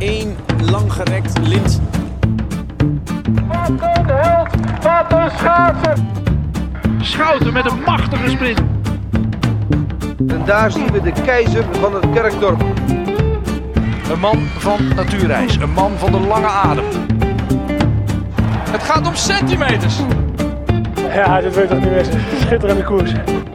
1 langgerekt lint. Wat een held, wat een schaatser. Schouten met een machtige sprint. En daar zien we de keizer van het kerkdorp. Een man van natuurreis, een man van de lange adem. Het gaat om centimeters. Ja, dit wil ik toch niet missen. Schitterende koers.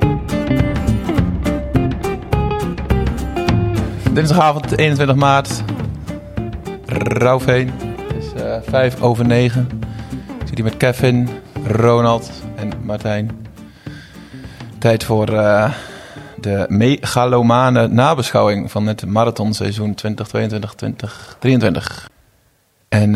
Dinsdagavond 21 maart. Rauwveen. Het is 9:05. Ik zit hier met Kevin, Ronald en Martijn. Tijd voor de megalomane nabeschouwing van het marathonseizoen 2022-2023. En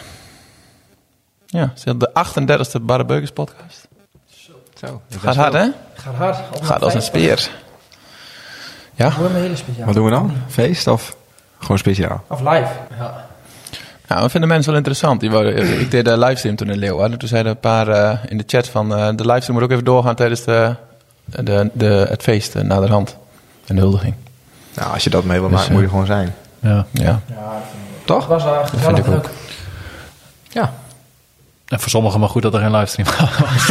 ja, het is de 38e Barre Beukers podcast. Zo, Gaat hard, hè? Gaat hard. Gaat als een speer. Ja? Gewoon een hele speciaal. wat doen we dan? Feest of gewoon speciaal? Of live. Ja. Nou, we vinden mensen wel interessant. Ik deed de livestream toen in Leeuwarden. Toen zeiden een paar in de chat van de livestream moet ook even doorgaan tijdens het feest naderhand. En de huldiging. Nou, als je dat mee wil Dus, maken, moet je gewoon zijn. Ja. Toch? Het was vind ik ook. leuk. Ja. En voor sommigen maar goed dat er geen livestream was.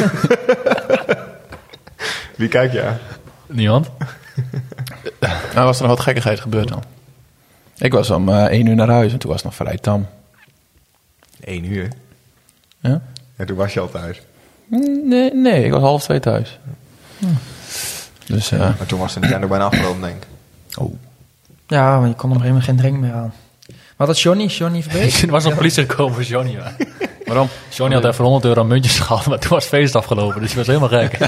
Wie kijkt je aan? Niemand? Nou, was er nog wat gekkigheid gebeurd dan? Ik was om 1 uur naar huis en toen was het nog vrij tam. 1 uur. Ja? En toen was je al thuis. Nee, ik was 1:30 thuis. Dus, Maar toen was de Nintendo bijna afgelopen, denk ik. oh. Ja, maar je kon op een gegeven moment geen drink meer aan. Wat had Johnny verbeet? Er was nog politie gekomen voor Johnny. Ja. Waarom? Johnny had even €100 aan muntjes gehad, maar toen was het feest afgelopen. Dus hij was helemaal gek.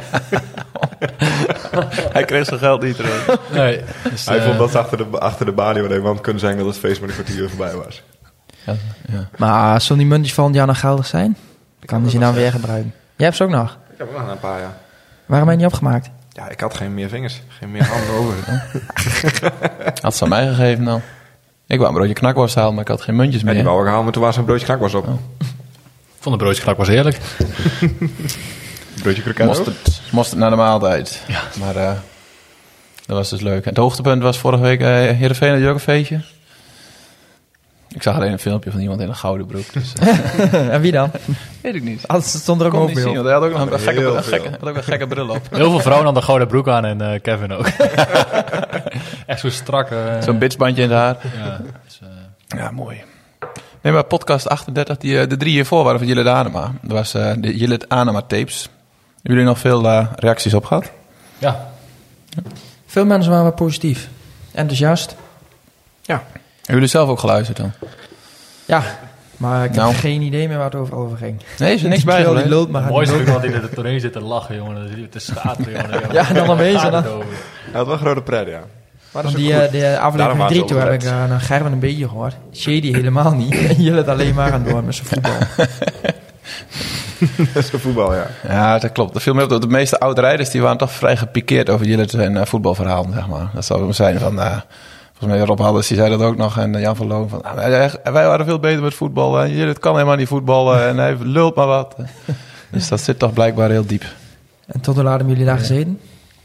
Hij kreeg zijn geld niet terug. Nee, dus, Hij vond dat ze achter de balie wat even kunnen zijn dat het feest met een kwartier voorbij was. Ja. Maar als zo'n die muntjes van jaar nog geldig zijn, kan je ze nou weer gebruiken. Jij hebt ze ook nog. Ik heb er nog een paar, ja. Waarom ben je niet opgemaakt? Ja, ik had geen meer vingers. Geen meer handen over. Had ze aan mij gegeven dan. Ik wou een broodje knakworst halen, maar ik had geen muntjes Ja, meer. die wou ik halen, maar toen was een broodje knakworst op. ik vond de broodje was heerlijk. Broodje kroket ook? Moest het naar de maaltijd. Ja. Maar dat was dus leuk. En het hoogtepunt was vorige week Heerenveen, had je ook een feestje? Ik zag alleen een filmpje van iemand in een gouden broek. Dus, En wie dan? weet ik niet. Het stond er ook Kon over niet zien, bij. want hij had ook nog een Heel gekke bril op. Heel veel vrouwen hadden een gouden broek aan en Kevin ook. Echt zo strak. Zo'n bitchbandje in het haar. Ja, dus, Ja, mooi. Nee, maar podcast 38, de 3 hiervoor waren van Jillet Anema. Dat was de Jillet Anema tapes. Hebben jullie nog veel reacties op gehad? ja. Veel mensen waren positief. Enthousiast. Hebben jullie zelf ook geluisterd dan? Ja, maar ik heb Nou. geen idee meer waar het over ging. Nee, is er niks bij Die gebleven? lult maar. Het mooiste is dat hij er doorheen zit te lachen, jongen. Te schateren, jongen. Ja, en dan opeens en dan- Hij had wel een grote pret, ja. Maar dat Van is die ook goed. de Daarom aflevering waren 3, ze toen heb ik overgered. naar Gerben een beetje gehoord. Shady helemaal niet. En jullie het alleen maar aan door met zijn voetbal. Dat is de voetbal, ja. Ja, dat klopt. Dat viel me op dat de meeste oud-rijders die waren toch vrij gepikeerd over Jillet en voetbalverhaal, zeg maar. Dat zou zijn van... volgens mij Rob Halders, die zei dat ook nog. En Jan van Loon van... wij waren veel beter met voetbal. Jillet kan helemaal niet voetballen. En hij lult maar wat. Dus dat zit toch blijkbaar heel diep. En tot hoe laat hebben jullie daar gezeten?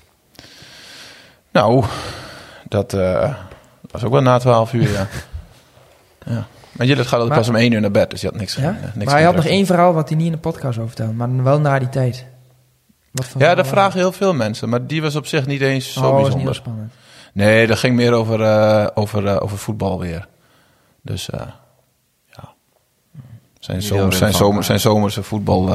Nou, dat was ook wel na 12 uur, ja. Ja. Maar Jillet gaat altijd pas om 1 uur naar bed, dus je had niks. Ja? niks Maar hij had nog gedrukt. 1 verhaal wat hij niet in de podcast over vertelde. Maar wel na die tijd. Wat voor Ja, verhaal dat was vragen heel veel mensen. Maar die was op zich niet eens zo dat was niet bijzonder. heel spannend. Nee, dat ging meer over voetbal weer. Dus ja. Zijn zomerse voetbal.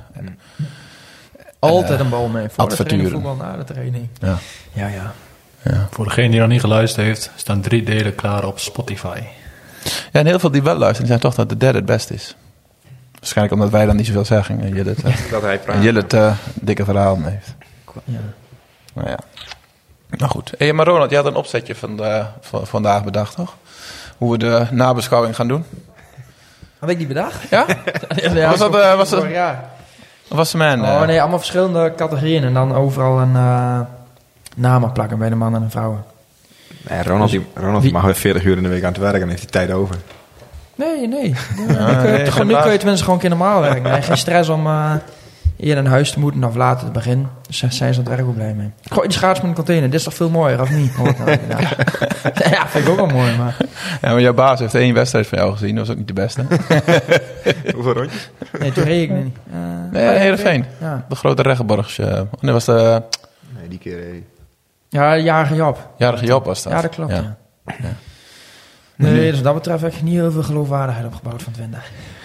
Altijd een bal mee. Voor de adverturen. training, voetbal na de training. Ja. Ja. Voor degene die nog niet geluisterd heeft, staan 3 delen klaar op Spotify. Ja, en heel veel die wel luisteren, zijn toch dat de derde het best is. Waarschijnlijk omdat wij dan niet zoveel zeggen. En Jillet, Dat hij praat. en Jillet dikke verhalen heeft. Ja. Nou ja. Nou goed. Hey, maar Ronald, je had een opzetje van vandaag bedacht, toch? Hoe we de nabeschouwing gaan doen. Had ik die bedacht? Ja? Ja, Was dat- Ja. Of was de man? Oh nee, allemaal verschillende categorieën. En dan overal een namen plakken bij de mannen en vrouwen. Nee, Ronald die mag weer 40 uur in de week aan het werken en heeft hij tijd over. Nee. nee, nu kun je tenminste gewoon een keer normaal werken. Nee, geen stress om eerder naar huis te moeten of later te beginnen. Dus daar zijn ze aan het werk ook blij mee. Gooi die schaats met een container, dit is toch veel mooier, of niet? Ja, vind ik ook wel mooi, maar... Ja, maar jouw baas heeft 1 wedstrijd van jou gezien. Dat was ook niet de beste. Hoeveel rondjes? Nee, toen reed ik niet. Nee, Heerenveen. Ja. De grote Regenborgs. Dat was de Nee, die keer... Ja, jarige Job. jarige Job was dat. Ja, dat klopt, Ja. ja. Nee, dus wat dat betreft heb ik niet heel veel geloofwaardigheid opgebouwd van Twente.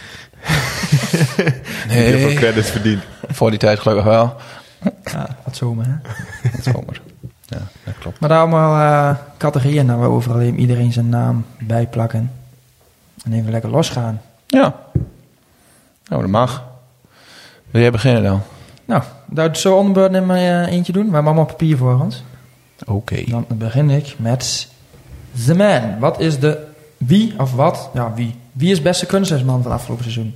Nee. Heel veel Nee, credits verdiend. voor die tijd gelukkig wel. Ja, wat zomer, hè? Dat is zomer. Ja, dat klopt. Maar daar allemaal categorieën waar we overal iedereen zijn naam bij plakken. En even lekker losgaan. Ja. Nou, dat mag. Wil jij beginnen dan? Nou, dat zo onderbeurt in maar eentje doen. We hebben allemaal papier voor ons. Oké. Dan begin ik met The Man. Wat is de... Wie of wat? Ja, wie. Wie is beste kunsthuisman van afgelopen seizoen?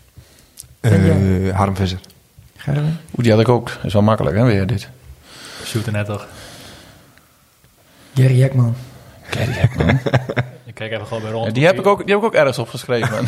Harm Visser. Gerben? Oeh, die had ik ook. Is wel makkelijk, hè, weer dit. Shoot er net toch. Jerry Hekman. Gary Hekman. Ik kijk even gewoon bij rond. Ja, die heb ik ook ergens opgeschreven. Man.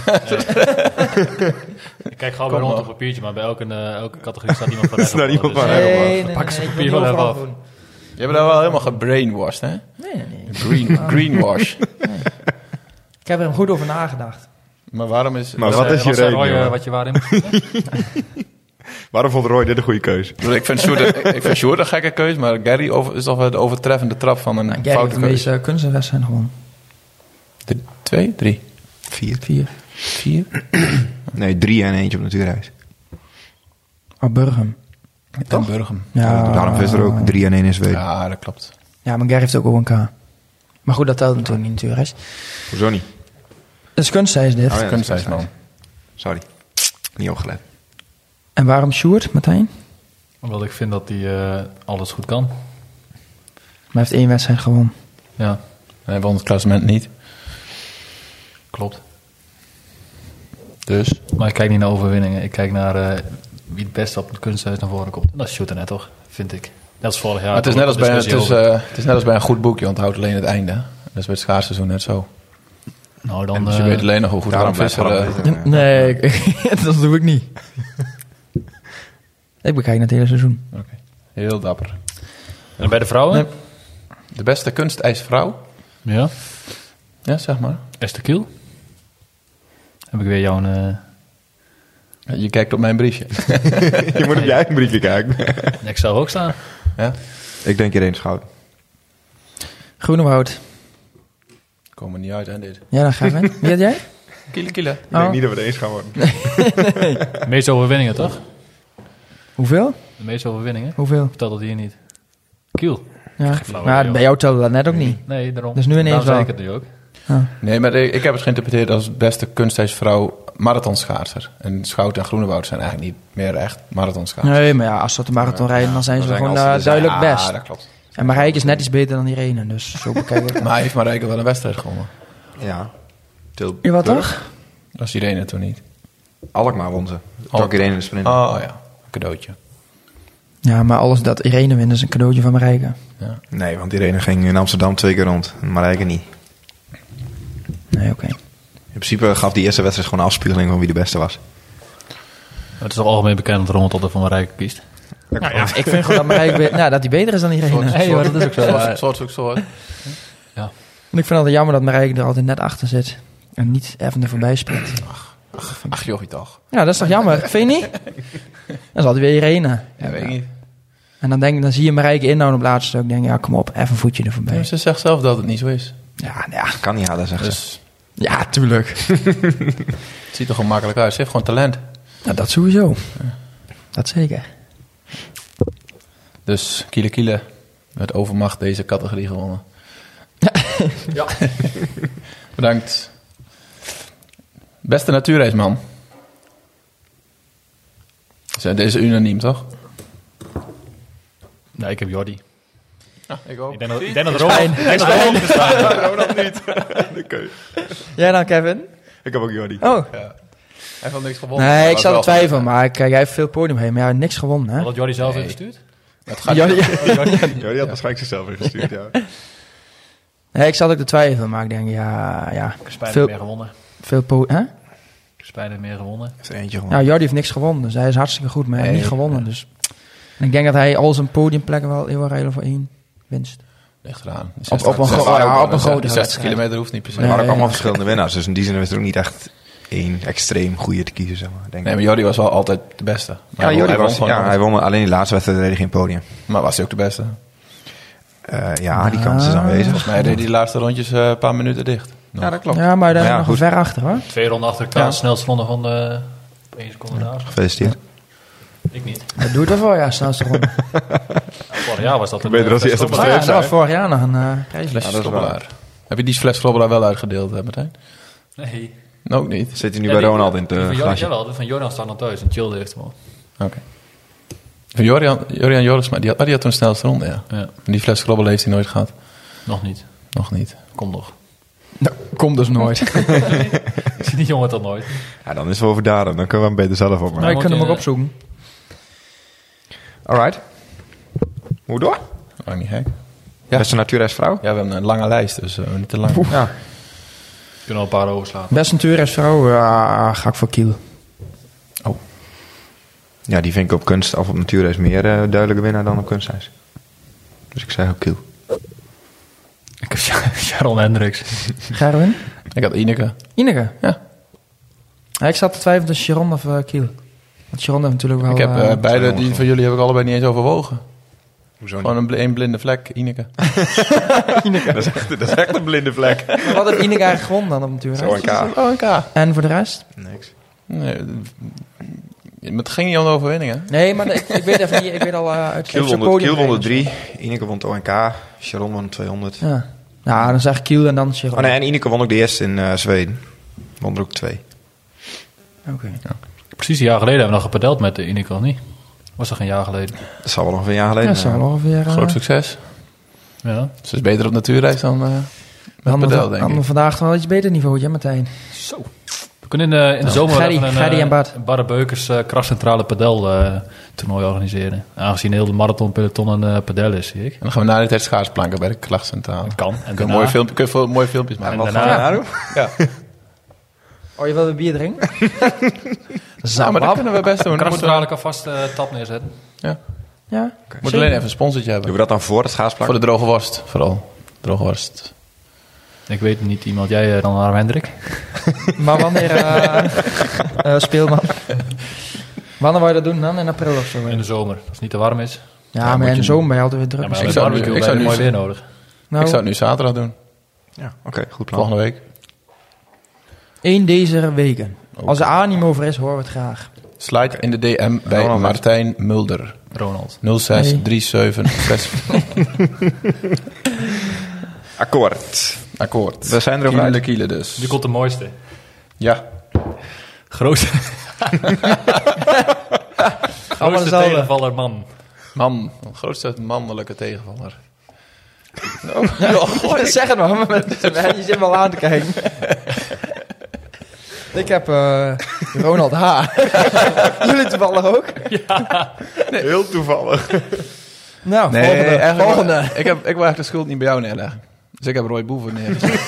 Ik kijk gewoon Kom bij rond maar. op papiertje, maar bij elke categorie staat iemand van rechts. Staat iemand van dus, rechts. Nee, pak ze ik papier wil wel niet even overal af. doen. Je hebt daar wel helemaal gebrainwashed, hè? Nee. Greenwash. Ik heb er goed over nagedacht. Maar waarom is... Maar wat is je zei reden, Roy, jongen? wat je waarin moet Waarom vond Roy dit een goede keuze? Ik vind Sjoerd een gekke keus, maar Gary is toch wel de overtreffende trap van een Nou, Gary heeft foute de keus. meeste kunstenwedstrijden gewonnen. 2, 3, 4. 4. Nee, 3 en eentje op natuurreis. Oh, Burgum. En Burgum. Ja, Harm Visser ook. 3 en 1 in Zweden. Ja, dat klopt. Ja, maar Gary heeft ook ONK. Maar goed, dat telt natuurlijk niet natuurlijk. Hoezo niet? Dat is kunsthuis dit. Oh ja, Kunsthuisman. Sorry. Niet opgelet. En waarom Sjoerd, Martijn? Omdat ik vind dat hij alles goed kan. Maar hij heeft 1 wedstrijd gewonnen. Ja, Hij won het klassement niet. klopt. Dus. Maar ik kijk niet naar overwinningen. Ik kijk naar wie het beste op het kunsthuis naar voren komt. En dat is Shoot er net toch, vind ik. Net als vorig jaar. Maar het is net als bij een goed boek. Je onthoudt alleen het einde. Dat is bij het schaarsseizoen net zo. Nou, dan... Dus je weet alleen nog hoe goed Daarom Harm blijft Visser... Harm Visser. Nee, dat doe ik niet. Ik bekijk het hele seizoen. Oké. Heel dapper. En bij de vrouwen? Nee. De beste kunstijsvrouw? Ja. Ja, zeg maar. Esther Kiel. Heb ik weer jouw... Je kijkt op mijn briefje. Je moet op je eigen briefje kijken. Ik zou er ook staan. Ja? Ik denk Irene Schout. Groenewoud. Komen niet uit, hè, dit. Ja, dan ga ik. Wie had jij? Kiele. Ik denk niet dat we het eens gaan worden. De meeste overwinningen, toch? Hoeveel? De meeste overwinningen. Hoeveel? Vertel dat hier niet. Kiel. Ja. flauw Maar idee, bij jou telde dat net ook niet. Nee, daarom. Dus nu ineens Daarom zei wel. ik het nu ook. Nee, maar ik heb het geïnterpreteerd als beste kunstijsvrouw marathonschaatser. En Schout en Groenewoud zijn eigenlijk niet meer echt marathonschaatsers. Nee, maar ja, als ze op de marathon rijden, dan zijn ze dan gewoon zijn als ze er zijn. duidelijk best. Ja, dat klopt. En Marijke is net iets beter dan Irene, dus zo bekijk ik het. Maar heeft Marijke wel een wedstrijd gewonnen? Ja. Je wat toch? Dat is Irene toen niet. Alkmaar won ze. Trok Irene in de sprint. Oh ja, een cadeautje. Ja, maar alles dat Irene wint is een cadeautje van Marijke. Ja. Nee, want Irene ging in Amsterdam 2 keer rond. En Marijke niet. Nee, oké. In principe gaf die eerste wedstrijd gewoon een afspiegeling van wie de beste was. Het is al algemeen bekend dat Ronald altijd van Marijke kiest. Nou ja, ik vind gewoon dat Marijke dat die beter is dan Irene. Nee, hoor, dat is ook zo. Soort. En ik vind het altijd jammer dat Marijke er altijd net achter zit. En niet even er voorbij speelt. Ach jochie toch. Ja, dat is toch jammer? Vind je niet? Dan is altijd weer Irene. Ja, weet ik niet. En dan zie je Marijke inhouden op het laatste stuk. Denk je, ja, kom op, even een voetje er voorbij. Ja, ze zegt zelf dat het niet zo is. Ja, Kan niet harder, zegt ze. Dus ja, tuurlijk. het ziet er gewoon makkelijk uit. Ze heeft gewoon talent. Nou, dat sowieso. Dat zeker. Dus Kiele met overmacht deze categorie gewonnen. Ja. Bedankt. Beste natuurreisman. Deze is unaniem, toch? Nee, ik heb Jordi. Ja, ik ook. Ik denk dat Ronald Ronald niet. Jij dan, Kevin? Ik heb ook Jordi. Oh. Hij heeft wel niks gewonnen. Nee, Maar ik was zat wel er twijfelen. goed. Maar kijk, jij heeft veel podium heen. Maar ja, niks gewonnen, hè? Had Jordi zelf Nee. ingestuurd? Het gaat Jordi Jordi had waarschijnlijk zichzelf ingestuurd, ja. Nee, ik zat ook te twijfelen. Maar ik denk, ja Spijt Veel- meer gewonnen. veel podium. Hè? is bijna meer gewonnen. Heeft er eentje gewoon. Ja, Jordi heeft niks gewonnen, dus hij is hartstikke goed, maar hij heeft Nee, niet gewonnen. Dus. En ik denk dat hij al zijn podiumplekken wel heel erg rijden voor 1 winst. Ligt eraan. Op een grote Die 60 wedstrijd. kilometer hoeft niet per se. Er waren ook Nee. allemaal verschillende winnaars. Dus in die zin is er ook niet echt één extreem goede te kiezen. Zeg maar, denk Nee, ik. maar Jordi was wel altijd de beste. Maar Jordi hij won was, gewoon alles. hij won alleen die laatste wedstrijd reed hij geen podium. Maar was hij ook de beste? Die kans is aanwezig. Volgens mij deed die laatste rondjes een paar minuten dicht. Ja, dat klopt. Ja, maar daar Maar ja, nog goed. ver achter, hoor. 2 ronden achter elkaar, Ja. de snelste ronde van de... Op 1 seconde daar. Gefeliciteerd. Ik niet. Dat doe het wel voor, ja, snelste ronde. Vorig jaar was dat een... Beter als hij eerst op de Oh, ja, streep dat was zijn. vorig jaar nog een prijs. Flesje Ja, dat is Schrobbelaar. Heb je die fles Schrobbelaar wel uitgedeeld, Martijn? Nee. Ook niet. Zit hij nu bij Ronald in het die van Jordan, glasje? jawel, die van Jordan staat nog thuis en chillde heeft hem al. Oké. Van Jorian Jorisma, die had toen de snelste ronde, ja. Ja, En die fles Schrobbelaar heeft hij nooit gehad. nog niet. Nog niet. Kom nog. Nou, komt dus nooit. Ik zie die jongen toch nooit. Ja, dan is het wel over daarom. Dan kunnen we hem beter zelf opmaken. Nou, ik moet kan hem je- ook opzoeken. Alright. Hoe door? Oh, niet gek. Ja. Beste natuurreisvrouw? Ja, we hebben een lange lijst, dus niet te lang. Ja. Kunnen al een paar overslaan. Beste natuurreisvrouw, ga ik voor Kiel. Ja, die vind ik op kunst of op natuurreis meer duidelijke winnaar dan op kunstreis. Dus ik zeg ook Kiel. Ik heb Sharon Hendricks. Gerwin? Ik had Ineke. Ineke? Ja. Ja, ik zat te twijfelen tussen Sharon of Kiel. Want Sharon heeft natuurlijk wel... Ik heb beide, gewoon die van jullie heb ik allebei niet eens overwogen. Hoezo Gewoon een blinde vlek, Ineke. dat is echt een blinde vlek. Maar wat heeft Ineke eigenlijk gewonnen dan op natuurreis? Zo een K. En voor de rest? Niks. Nee, het ging niet om de overwinning, hè? Nee, maar ik weet even niet. Ik weet al uit Kiel zijn won podium. de 3. Ineke won het ONK. Sharon won 200. Ja. Nou, dan zeg ik Kiel en dan Sharon. Oh nee, en Ineke won ook de eerste in Zweden. Won er ook 2. Oké. Precies een jaar geleden hebben we nog gepadeld met de Ineke, of niet? Was dat een jaar geleden? Dat zal wel nog een jaar Ja, geleden dat is wel ongeveer... Groot succes. Ja. Ze is beter op natuurreis dan met padel, denk ik. Vandaag wel iets beter niveau, hè, Martijn? Zo. We kunnen in de zomer Gerry, even Gerry en Bart. een Barre Beukers krachtcentrale padel toernooi organiseren. Aangezien heel de marathonpeloton een padel is, zie ik. En dan gaan we na de tijd schaatsplanken bij de klachtcentrale. Kan. En Kun je daarna- mooie filmpjes maken. Wat daarna- gaan we nou doen? Ja. Oh, je wil een bier drinken? Ja, maar dat kunnen we best doen. Een Dan krachtcentrale kan vast tap neerzetten. Ja? moet alleen even een sponsortje hebben. Doen we dat dan voor het schaatsplak? Voor de droge worst, vooral. Droge worst. Ik weet niet iemand, jij dan Harm Hendrik? Maar wanneer... speelman. Wanneer wil je dat doen dan? In april of zo? In de zomer, als het niet te warm is. Ja, maar in de zomer ben je altijd weer druk. Ja, maar Ik ik zou zou nu- nu ik zou nu- mooi weer nodig. Nou, Ik zou het nu zaterdag doen. Ja, oké, goed plan. Volgende week. 1 deze weken. Als er animo over is, horen we het graag. Slide in de DM bij Ronald. Martijn Mulder. Ronald. 0637 Akkoord. Akkoord. We zijn er over uit. Kiele dus. Nu komt de mooiste. Ja. Grootste Allemaal dezelfde. tegenvaller man. Man. Grootste mannelijke tegenvaller. Zeg het maar, je zit me al aan te kijken. Ik heb Ronald H. Jullie toevallig ook? Heel toevallig. Nou, Nee, volgende. eigenlijk volgende. Ik wil eigenlijk de schuld niet bij jou neerleggen. Dus ik heb Roy Boeven neergezet.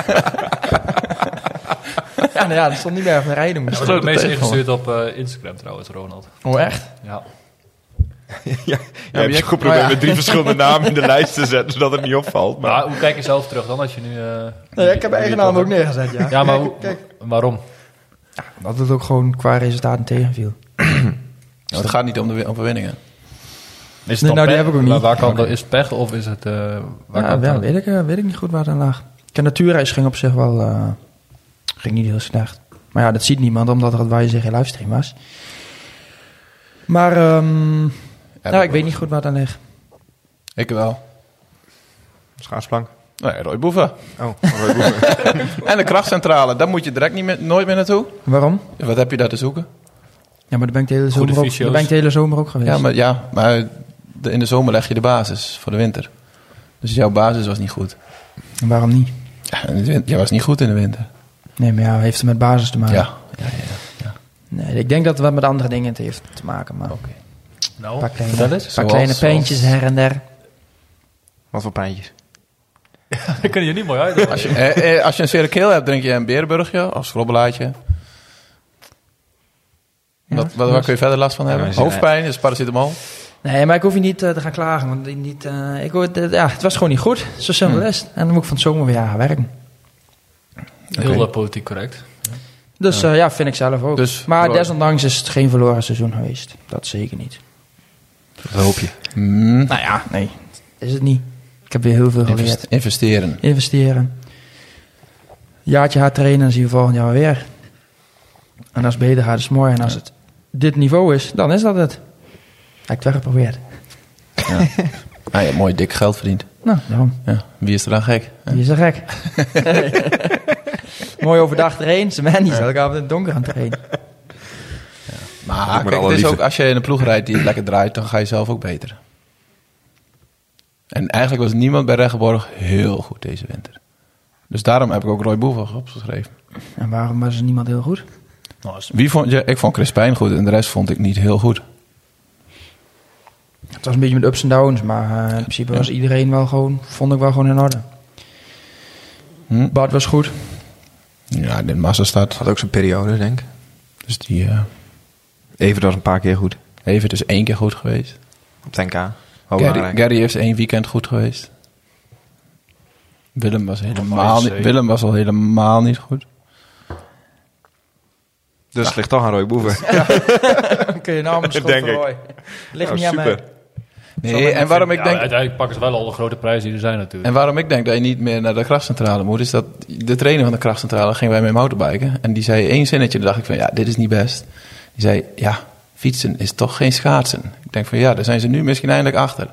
Ja, nou ja, dat stond niet meer van rijden. Dat Moest. wordt het meest tegenvaller. ingestuurd op Instagram trouwens, Ronald. Oh, echt? Ja. Je hebt je geprobeerd met 3 verschillende namen in de lijst te zetten, zodat het niet opvalt. Maar Maar hoe kijk je zelf terug dan als je nu... Nee, ik heb eigen naam ook neergezet, ja. Ja, maar Kijk. waarom? Dat het ook gewoon qua resultaten tegenviel. Het gaat niet om de overwinningen. Is het Nee, dan nou, die pech? heb ik ook niet. Waar kan is het pech of is het... waar Ja, kan wel, het weet ik niet goed waar het aan lag. De natuurreis ging op zich wel... ging niet heel slecht. Maar ja, dat ziet niemand, omdat er het waar je geen livestream was. Maar, nou, ik weet niet goed waar het aan ligt. Ik wel. schaatsplank. Nee, Roy Boeven. Oh, Roy Boeven. En de krachtcentrale, daar moet je direct nooit meer naartoe. Waarom? Wat heb je daar te zoeken? Ja, maar daar ben ik de hele Goede zomer ook, fysio's. daar ben ik de hele zomer ook geweest. Maar in de zomer leg je de basis voor de winter. Dus jouw basis was niet goed. En waarom niet? Ja, jij was niet goed in de winter. Nee, maar ja, heeft het met basis te maken? Ja. Nee, ik denk dat het wat met andere dingen het heeft te maken. Maar Nou, een paar kleine, vertel eens. paar Zoals- kleine pijntjes her en der. Wat voor pijntjes? Dat kun je niet mooi uit. Als je een zere keel hebt, drink je een berenburgje of schrobbelaatje. Waar kun je verder last van hebben? mensen- Hoofdpijn, is paracetamol? Nee, maar ik hoef je niet te gaan klagen. Want het was gewoon niet goed. Zo simpel is het. En dan moet ik van het zomer weer gaan werken. Heel politiek correct. Dus vind ik zelf ook. Dus, maar desondanks is het geen verloren seizoen geweest. Dat zeker niet. Dat hoop je. Nou ja, nee. Is het niet. Ik heb weer heel veel geleerd. Investeren. Jaartje hard trainen, dan zie je volgend jaar weer. En als het beter gaat, is het mooi. En als het dit niveau is, dan is dat het. Heb ik het wel geprobeerd. Ja. Je hebt mooi dik geld verdiend. Nou, daarom. Ja. Wie is er dan gek? Wie is er gek? Mooi overdag trainen. Ze mensen niet elke avond in het donker aan trainen. Maar kijk, het is ook, als je in een ploeg rijdt die het lekker draait, dan ga je zelf ook beter. En eigenlijk was niemand bij Regenborg heel goed deze winter. Dus daarom heb ik ook Roy Boeven opgeschreven. En waarom was er niemand heel goed? Ik vond Chris Pijn goed en de rest vond ik niet heel goed. Het was een beetje met ups en downs, maar in principe was iedereen wel gewoon, vond ik wel gewoon in orde. Bart was goed. Ja, de Massastad. Had ook zijn periode, denk ik. Dus die... Evert was een paar keer goed. Evert is 1 keer goed geweest. Op het NK. Gary is 1 weekend goed geweest. Willem was al helemaal niet goed. Dus het ligt toch aan Roy Boeven. Kun je nou een schot voor Roy. Ligt niet aan mij. Nee, en waarom ik denk... Uiteindelijk pakken ze wel al de grote prijzen die er zijn natuurlijk. En waarom ik denk dat je niet meer naar de krachtcentrale moet, is dat de trainer van de krachtcentrale ging bij mij motorbiken. En die zei 1 zinnetje, dan dacht ik van, ja, dit is niet best. Die zei, ja, fietsen is toch geen schaatsen. Ik denk van, ja, daar zijn ze nu misschien eindelijk achter.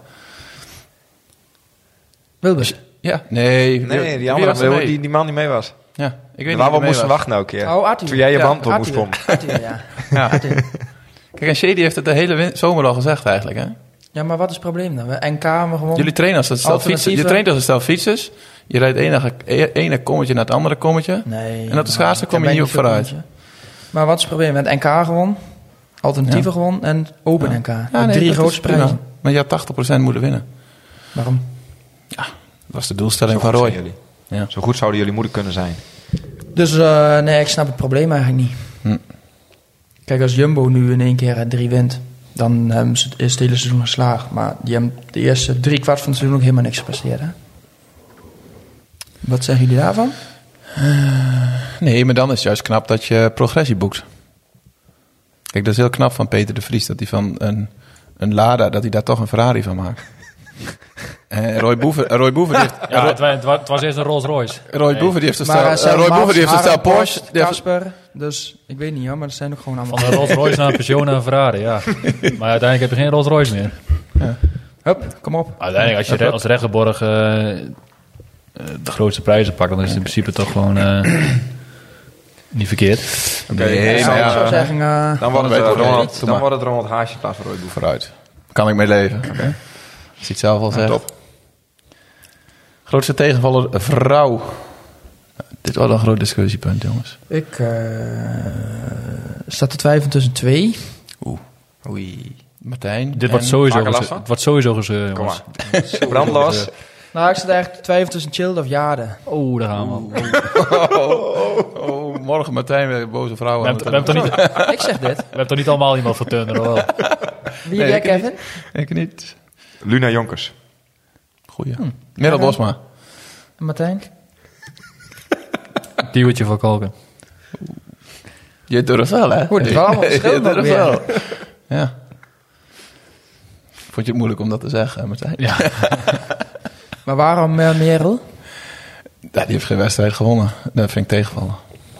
Wilbers? Ja, nee, die andere, die man die mee was. Ja, ik weet niet waar we moesten wachten ook keer. Oh, Arthur. Toen jij je band op moest pompen. Arthur, ja. Kijk, en Shady heeft het de hele zomer al gezegd eigenlijk, hè? Ja, maar wat is het probleem dan? NK hebben we gewoon... Jullie trainen als het stel fietsers. Je traint als het stel fietsers. Je rijdt ene kommetje naar het andere kommetje. Nee. En dat de schaatsen kom je niet op vooruit. Maar wat is het probleem? Met NK gewoon, alternatieven gewoon en Open NK. Ja, 3 grote prijzen. Maar je had 80% moeten winnen. Waarom? Ja, dat was de doelstelling van Roy. Ja. Zo goed zouden jullie moeten kunnen zijn. Dus nee, ik snap het probleem eigenlijk niet. Kijk, als Jumbo nu in 1 keer 3 wint, dan hebben ze het hele seizoen geslaagd. Maar die hebben de eerste 3/4 van het seizoen ook helemaal niks gepresteerd. Hè? Wat zeggen jullie daarvan? Nee, maar dan is het juist knap dat je progressie boekt. Kijk, dat is heel knap van Peter de Vries, dat hij van een Lada, dat hij daar toch een Ferrari van maakt. Roy Boeven heeft... Ja, het was eerst een Rolls Royce. Roy Boeven die heeft een stel Porsche. Kasper, dus ik weet niet hoor, maar dat zijn ook gewoon allemaal... Van een Rolls Royce naar een Peugeot naar een Ferrari, ja. Maar uiteindelijk heb je geen Rolls Royce meer. Ja. Hup, kom op. Uiteindelijk, als je als Regenborg de grootste prijzen pakt, dan is het in principe toch gewoon niet verkeerd. Nee, maar ik zou zeggen... Dan wordt het Ronald Haasje plaats voor Roy Boeven. Vooruit. Kan ik mee leven. Okay. Als hij het zelf al zegt. Top. Grootste tegenvaller, vrouw. Dit was een groot discussiepunt, jongens. Ik sta te twijfelen tussen 2. Oei. Martijn. Dit wordt sowieso gezeur, Kom jongens. maar. Brandlos. Nou, ik zit eigenlijk te twijfelen tussen Childe of Jade. Oh, daar gaan we. Morgen Martijn weer boze vrouwen. We hebben Ik zeg dit. We hebben toch niet allemaal iemand voor Turner, wel? Wie jij, Kevin? Ik niet. Luna Jonkers. Goeie. Merel Bosma. En Martijn? Duwtje voor Kalken. Je durft wel, hè? Goed, het is wel allemaal verschillend. Je durft wel. Ja. Vond je het moeilijk om dat te zeggen, Martijn? Ja. Maar waarom Merel? Ja, die heeft geen wedstrijd gewonnen. Dat vind ik tegenvallen.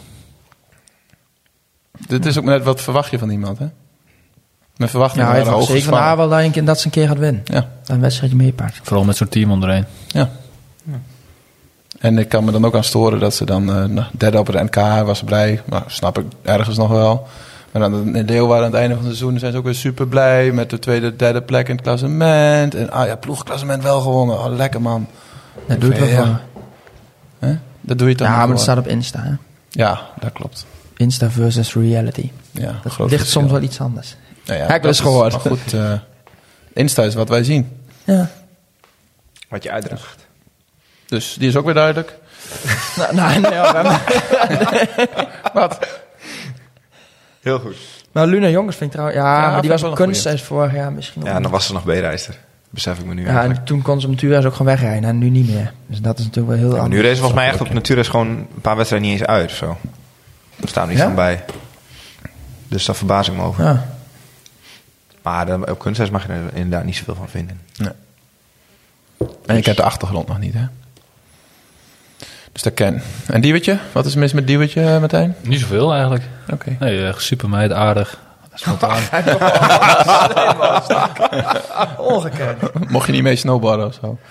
Dit is ook net wat verwacht je van iemand, hè? Mijn verwachtingen Ja, hij waren hoog zeker van haar wel dat ze een keer gaat winnen. Ja. Dat een wedstrijdje meepakt. Vooral met zo'n team onderheen. Ja. En ik kan me dan ook aan storen dat ze dan derde op het NK was blij. Nou, snap ik ergens nog wel. Maar dan in Leeuwarden aan het einde van het seizoen zijn ze ook weer super blij met de tweede, derde plek in het klassement. En ploegklassement wel gewonnen. Oh, lekker man. Dat doet wel voor. Dat doe je toch ja, maar voor. dat staat op Insta, hè? Ja, dat klopt. Insta versus reality. Ja, dat ligt soms wel iets anders. Nou ja, heb ik wel eens gehoord. Maar goed, Insta is wat wij zien. Ja. Wat je uitdraagt. Dus die is ook weer duidelijk. Nee. Wat? Heel goed. Maar Luna Jongens vind ik trouwens... Ja, maar die was wel op een kunstijs vorig jaar misschien. Ja, dan was ze nog B-rijster. Besef ik me nu Ja, eigenlijk. en toen kon ze op natuurreis ook gewoon wegrijden. En nu niet meer. Dus dat is natuurlijk wel heel Ja, anders. nu race volgens mij echt op natuurreis gewoon een paar wedstrijden niet eens uit of zo. Er staan er niet van bij. Dus daar verbaas ik me over. Ja. Maar op kunstijs mag je er inderdaad niet zoveel van vinden. Nee. En ik heb de achtergrond nog niet, hè? Dus dat ken. En Diewertje? Wat is mis met Diewertje, Martijn? Niet zoveel eigenlijk. Oké. Nee, echt super meid, aardig. Spontaan. Ongekend. Mocht je niet mee snowboarden of zo?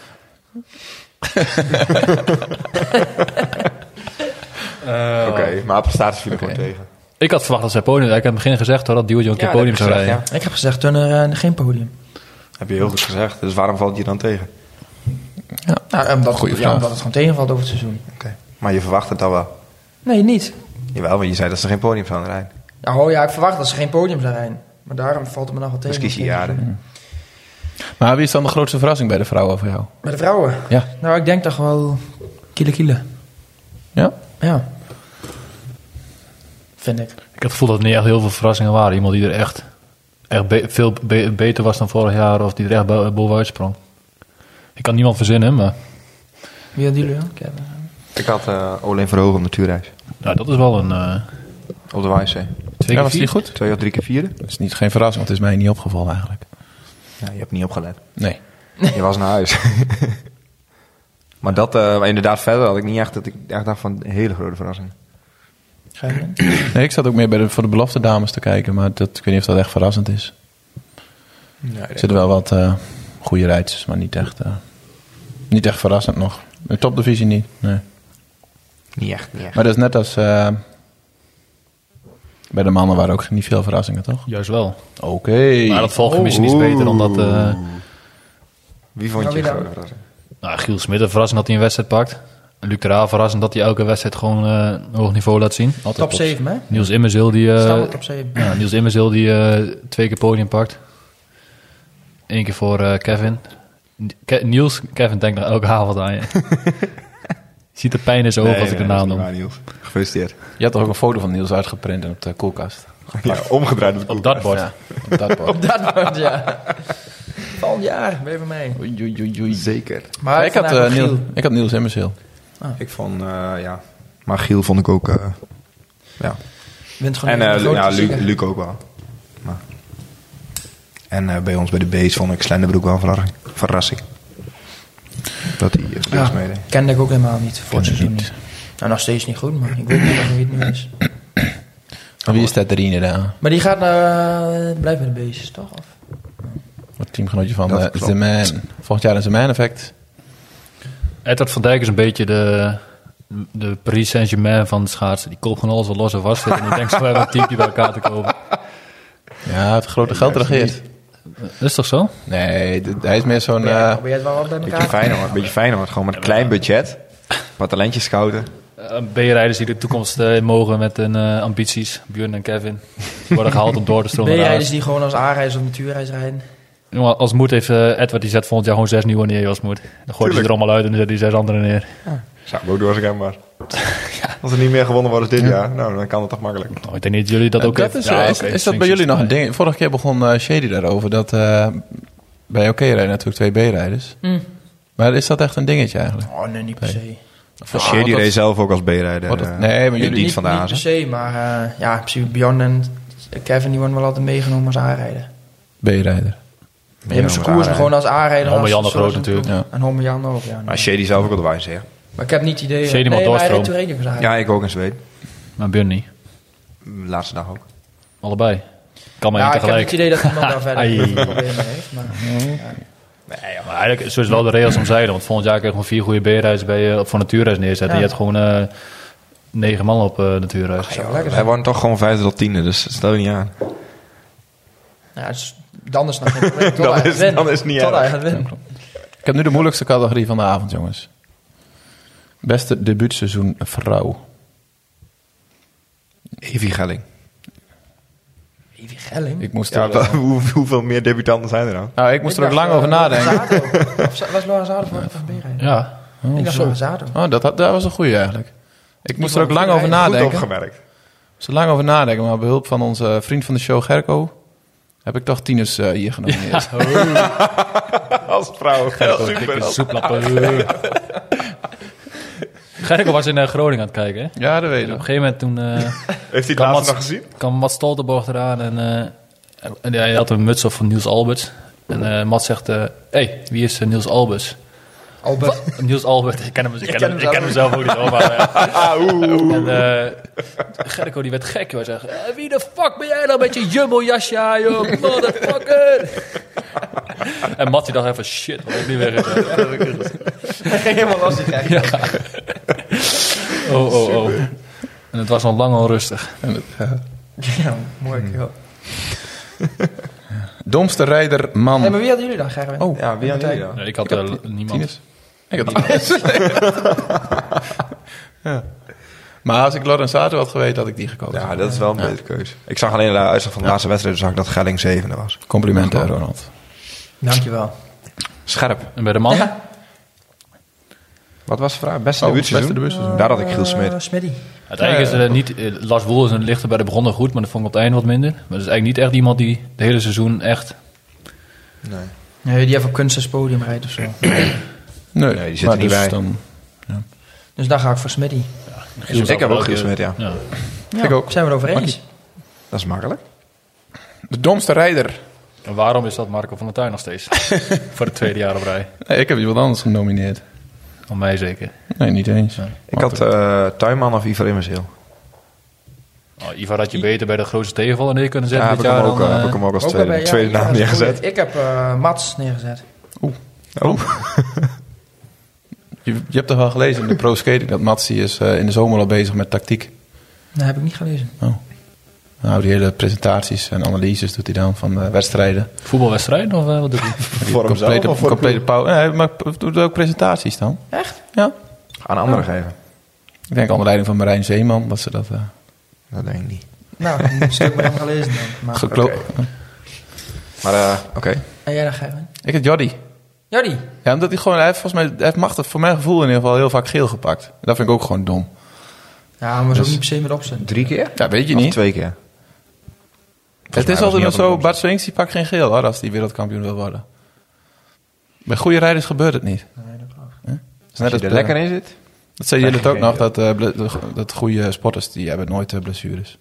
Oké, maar prestaties vielen gewoon tegen. Ik had verwacht dat zij podium... Ik heb in het begin gezegd hoor, dat Diewertje ook een keer podium zou rijden. Ja. Ik heb gezegd, toen er geen podium. Heb je heel goed gezegd. Dus waarom valt je dan tegen? Ja. Nou, Goeie vraag. omdat het gewoon tegenvalt over het seizoen. Oké. Maar je verwacht het al wel. Nee, niet. Jawel, want je zei dat ze geen podium zouden rijden. Oh ja, ik verwacht dat ze geen podium zou rijden. Maar daarom valt het me nog wel tegen. Dus kies je jaren. Maar wie is dan de grootste verrassing bij de vrouwen voor jou? Bij de vrouwen? Ja. Nou, ik denk toch wel Kiele. Ja? Ja. Vind ik. Ik heb het gevoel dat er niet echt heel veel verrassingen waren. Iemand die er echt veel beter was dan vorig jaar. Of die er echt bovenuit sprong. Ik kan niemand verzinnen, maar... Wie had jullie dan? Ik had Olin Verhoeven op natuurreis. Nou, dat is wel een... Op de Wijze. 2 Ja, was die goed? 2 of 3 keer vierde. Dat is geen verrassing, want het is mij niet opgevallen eigenlijk. Ja, je hebt niet opgelet. Nee. Je was naar huis. Maar dat, inderdaad, verder had ik niet echt dat ik echt dacht van een hele grote verrassing. Nee, ik zat ook meer voor de belofte dames te kijken, maar ik weet niet of dat echt verrassend is. Nee, Er zitten wel wat goede rijders, maar niet echt verrassend nog. De topdivisie niet, nee. Niet echt. Maar dat is net als bij de mannen waren ook niet veel verrassingen, toch? Juist wel. Oké. Maar dat volgende is beter dan dat... Wie vond je een grote verrassing? Nou, Giel Smit een verrassing dat hij een wedstrijd pakt. Luc de Raal verrassend dat hij elke wedstrijd gewoon hoog niveau laat zien. Altijd Top 7, hè? Niels Immerzeel die... top 7. Ja, Niels Immerzeel die 2 keer podium pakt. 1 keer voor Kevin. Niels, Kevin denkt nog elke avond aan je. Je ziet de pijn in zijn ogen als ik de naam noem. Gefeliciteerd. Je had toch ook een foto van Niels uitgeprint op de koelkast? Ja, omgedraaid Op dat bord. Ja, op dat bord. Op dat wordt, ja. Volgend jaar, ben je van mij. Oei. Zeker. Maar ik had Niels Immerzeel. Ik vond, ja. Maar Giel vond ik ook, ja. Wint En gewoon Luc ook wel. Maar. En bij ons bij de B's vond ik Slenderbroek wel een verrassing. Dat hij het meedeed. Kende ik ook helemaal niet voor het seizoen niet. Nou, nog steeds niet goed, maar ik weet niet wie het nu is. Wie is dat erin daar? Maar die gaat blijven bij de beestjes, toch? Of? Wat teamgenootje van Dat klopt. Zeman. Volgend jaar een Zeman-effect. Edward van Dijk is een beetje de Paris Saint-Germain van de schaatsen. Die koopt gewoon alles wat los en vast zit. En die denkt zo even een teampje bij elkaar te kopen. Ja, het grote geld regeert. Dat is toch zo? Nee, hij is meer zo'n... Probeer het wel wat bij elkaar. Een beetje Feyenoord. Gewoon met een klein budget. Wat talentjes scouten. B-rijders die de toekomst mogen met hun ambities. Björn en Kevin. Die worden gehaald om door te stromen. B-rijders die gewoon als A-reis of natuurreis rijden. Jongen, als het moet heeft Edward, die zet volgend jaar gewoon 6 nieuwe neer als het moet. Dan gooit hij er allemaal uit en dan zet hij 6 andere neer. Zou ik ook door als ik hem was. Als er niet meer gewonnen wordt als dit jaar, nou, dan kan het toch makkelijk. Nou, ik denk niet dat jullie dat ook dat hebben. is dat bij jullie nog een ding? Vorige keer begon Shady daarover dat bij OK rijden natuurlijk 2 B-rijders. Maar is dat echt een dingetje eigenlijk? Oh, nee, niet per se. Shady reed zelf ook als B-rijder. Nee, maar jullie niet van de Niet per se, maar ja, in principe Bjorn en Kevin die worden wel altijd meegenomen als A-rijder. B-rijder. Ze koersen gewoon als A-rijder. Homme Jan de Groot natuurlijk. Ja. En Homme Jan ook, ja. Maar Shady zelf ook al de wijze, ja. Maar ik heb niet het idee... Shady mag maar hij doorstroom. reed toen redelijk als Ja, ik ook in Zweden. Maar Björn niet. Laatste dag ook. Allebei. Kan maar Ja, niet ik heb tegelijk. niet het idee dat iemand daar verder Ai. problemen heeft. Maar, Maar eigenlijk, zo is wel de regels omzeilen. Want volgend jaar kun je gewoon 4 goede B-reis voor natuurreis neerzetten. Ja. En je hebt gewoon 9 man op natuurreis. ja, lekker Wij zijn. worden toch gewoon 5e tot 10e, dus stel je niet aan. Ja, dus dan is het nog geen probleem. Tot hij gaat winnen. dan is het niet Tot erg. hij gaat winnen. Ik heb nu de moeilijkste categorie van de avond, jongens. Beste debuutseizoen vrouw. Evie Gelling. Evie Gelling. Ik moest Ja, er, hoeveel meer debutanten zijn er dan? nou, ik moest er ook lang over nadenken. Was Lorenzato voor B-rijder? Ja. Ik dacht Lorenzato. Oh, dat was een goeie eigenlijk. Ik moest er ook lang over Goed nadenken. opgemerkt. Zo lang over nadenken, maar behulp van onze vriend van de show Gerco heb ik toch tieners hier genomineerd. Als vrouw. Gerko was in Groningen aan het kijken, hè? Ja, dat weet ik. Op een gegeven moment toen... Heeft hij het laatst nog gezien? kwam Mats Stoltenborg eraan en hij had een muts op van Niels Alberts. En Mats zegt, hey, wie is Niels Alberts? Albert. Niels Albert, ik ken hem zelf ook niet hoor. Maar, en Gerko die werd gek, joh. Hij zegt, wie de fuck ben jij dan met je jumbo-jasje aan, joh? Motherfucker! En Mats die dacht even, shit, wat heb ik nu weer gezegd? Hij ging helemaal los, die gek. Ja. Oh. En het was nog lang onrustig. Ja, mooi. Ja. Domste rijder, man. Hey, maar wie hadden jullie dan, Gerwin? Oh, Ja, wie had jullie dan? Nee, ik had niemand. tieners. Ik had ja. Maar als ik Lorenzato had geweten, had ik die gekozen. Ja, dat is wel een betere keuze. Ik zag alleen de uitslag van de laatste wedstrijd, dus zag ik dat Gelling 7e was. Complimenten, Ronald. Dankjewel. Scherp. En bij de mannen? Ja. Wat was de vraag? Beste debuutseizoen? beste debuutseizoen. Daar had ik Giel Smit. Smiddy. Uiteindelijk is het niet... Lars Woel is een lichter bij de begonnen goed, maar dat vond ik op het einde wat minder. Maar dat is eigenlijk niet echt iemand die de hele seizoen echt... Nee, die even op kunstenspodium rijdt of zo. Nee, die zit er niet bij. Dus daar ga ik voor Smiddy. Ik heb ook Giel Smit, ja. Ja. Ja, Ik ook. zijn we het over eens? Dat is makkelijk. De domste rijder. En waarom is dat Marco van der Tuin nog steeds? Voor het tweede jaar op rij. Nee, ik heb iemand anders genomineerd. Om mij zeker. Nee, niet eens. Nee. Ik had Tuinman of Ivar Immerseel. Oh, Ivar had je beter bij de grootste tegenvaller neer kunnen zetten Ja, dit heb jaar. ik hem ook als Ook tweede, bij- ja, tweede naam dat is neergezet. goed. Ik heb Mats neergezet. Oh. Je hebt toch wel gelezen in de Pro Skating dat Mats die is in de zomer al bezig met tactiek. Dat heb ik niet gelezen. Nou, die hele presentaties en analyses doet hij dan van wedstrijden. Voetbalwedstrijd of wat doet hij? Voor hemzelf of voor de complete pauze. Nee, maar doet ook presentaties dan. Echt? Ja. Aan anderen geven. Ik denk onder leiding van Marijn Zeeman dat ze dat Dat denk ik niet. Nou, ik heb een stuk met hem gelezen dan. Maar... geklopt. Maar oké. En jij dan, Gerwin? Ik heb Jordi. Jordi? Ja, omdat hij heeft volgens mij, hij heeft machtig, voor mijn gevoel in ieder geval heel vaak geel gepakt. Dat vind ik ook gewoon dom. Ja, maar zo niet per se met opzet. 3 keer? Ja, weet je Of niet. 2 keer? Het is altijd nog zo, Bart Swings die pakt geen geel hoor, als hij wereldkampioen wil worden. Bij goede rijders gebeurt het niet. Nee, dat klopt. Is net Als je er lekker in zit? Dat zei jullie het ook geen nog, dat goede sporters, die hebben nooit blessures.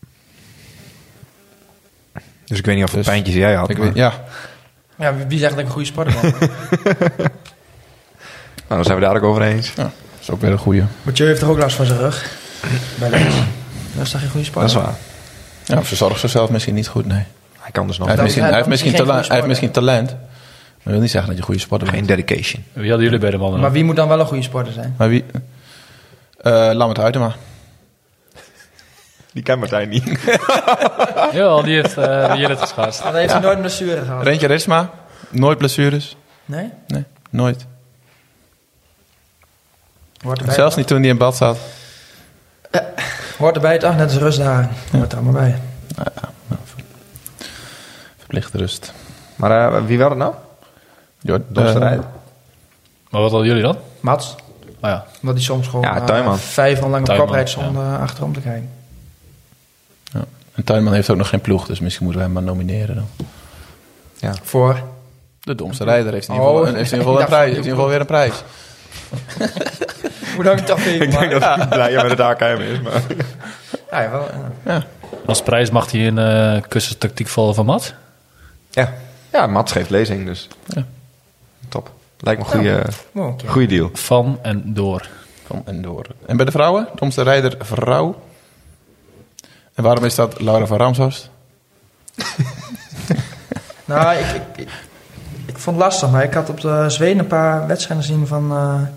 Dus ik weet niet of Dus- pijntjes jij had. Ik maar- weet, ja, Ja, wie zegt dat ik een goede sporter ben? Nou, dan zijn we daar ook over eens. dat is ook weer een goede. Mathieu heeft er ook last van zijn rug. Bij links. Dat is toch geen goede Dat is sporter? waar. Ja, of ze zorgt zichzelf misschien niet goed, nee. Hij kan dus nog Hij heeft Dan- misschien dan is hij geen talent, hij heeft misschien talent, maar dat wil niet zeggen dat je een goede sporter bent. geen dedication. Wie hadden jullie bij de mannen? Maar wie moet dan wel een goede sporter zijn? Maar wie? Lammert Huytema. Die kent Martijn niet. Ja, die heeft Jillet geschast. Dan heeft hij nooit een blessure gehad. Rentje Ritsma, nooit blessures. Nee? Nee, nooit. Hoort erbij. Zelfs niet toen hij in bad zat. Hoort erbij toch? Net als rustdagen. Hoort er allemaal bij. Verplichte rust. Maar wie wel het nou? Domste rijder. Maar wat hadden jullie dan? Mats. Oh ja. Wat die soms gewoon Ja, Tuinman. 5 man lang op Tuinman, kop rijdt zonder achterom te kijken. En Tuinman heeft ook nog geen ploeg, dus misschien moeten we hem maar nomineren dan. Voor. De domste rijder heeft in ieder geval, heeft in ieder geval een prijs. Heeft in ieder geval weer een prijs. Hoe dank ik dat vind Ik denk dat hij blij met het AKM is. Maar... Ja, wel. Als prijs mag hij een kussentactiek vallen van Mat. Ja, Mats geeft lezing, dus Ja. top. Lijkt me een Oké. goede deal. Van en door. Van en door. En bij de vrouwen? Domste rijder vrouw. En waarom is dat Laura van Ramshorst? Nou, ik vond het lastig, maar ik had op de Zweden een paar wedstrijden gezien van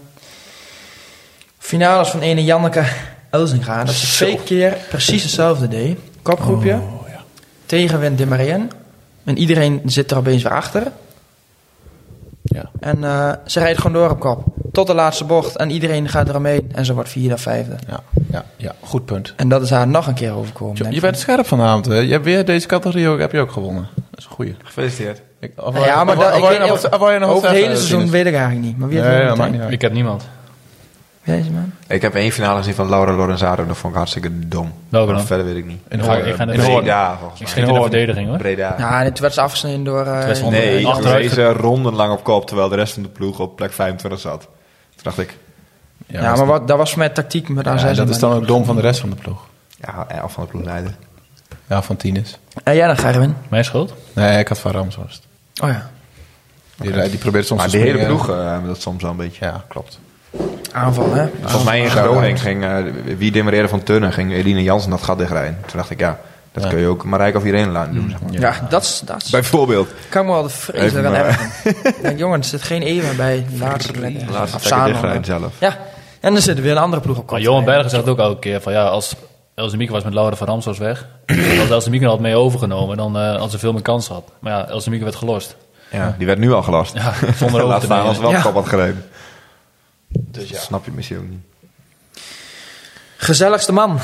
finales van ene Janneke Elzinga. Dat ze 2 keer precies hetzelfde deed. Kopgroepje, tegenwind de Marien. En iedereen zit er opeens weer achter. Ja. En ze rijdt gewoon door op kop. Tot de laatste bocht. En iedereen gaat eromheen. En ze wordt 4e of 5e. Ja, goed punt. En dat is haar nog een keer overkomen. Je bent scherp vanavond. Hè? Je hebt weer deze categorie ook, heb je ook gewonnen. Dat is een goeie. Gefeliciteerd. Ja, maar over het hele seizoen weet ik eigenlijk niet. Maar wie heeft Nee, er dat nog maakt niet uit. Ik heb niemand. Deze man. Ik heb 1 finale gezien van Laura Lorenzaro. Dat vond ik hartstikke dom. Welke Maar dan? verder weet ik niet. Ik ga In Breda, volgens Ik mij. schiet in de verdediging, hoor. Breda. Ja, en toen werd ze afgesneden door... Nee, toen achteruit reed ze rondenlang op kop, terwijl de rest van de ploeg op plek 25 zat. Toen dacht ik, Ja, maar dat was voor mij tactiek met Ja, dat is dan ook dom van de rest van de ploeg. ja, af van de ploegleider. Ja, van Tienes. En jij dan, Gerwin? Mijn schuld? Nee, ik had Van Ramshorst. Oh ja. Die probeert soms Maar te die hele springen. ploeg hebben dat soms wel een beetje. Ja, klopt. Aanval, hè? Volgens mij in Groningen ging wie demereerde van Tunnen, ging Eline Jansen dat gat dichtrijden. Toen dacht ik, dat kun je ook Marijke of iedereen laten doen. Zeg maar. Ja, dat is Bijvoorbeeld. kan ik me wel de vreselijk aan Even, hebben. Denk, jongens, er zit geen Eva bij. Laatste Laatste dichtrijden zelf. Ja, en dan zit er weer een andere ploeg op kop. Maar Johan Berger zegt ook elke keer van ja, als Elsemieke was met Laura van Ramsels weg. Als Elsemieke had mee overgenomen, dan had ze veel meer kans gehad. Maar ja, Elsemieke werd gelost. Ja, die werd nu al gelast. Ja, zonder over Laat te staan als nemen. wel Ja. kop had gereden. Dus ja. Snap je misschien ook niet. Gezelligste man.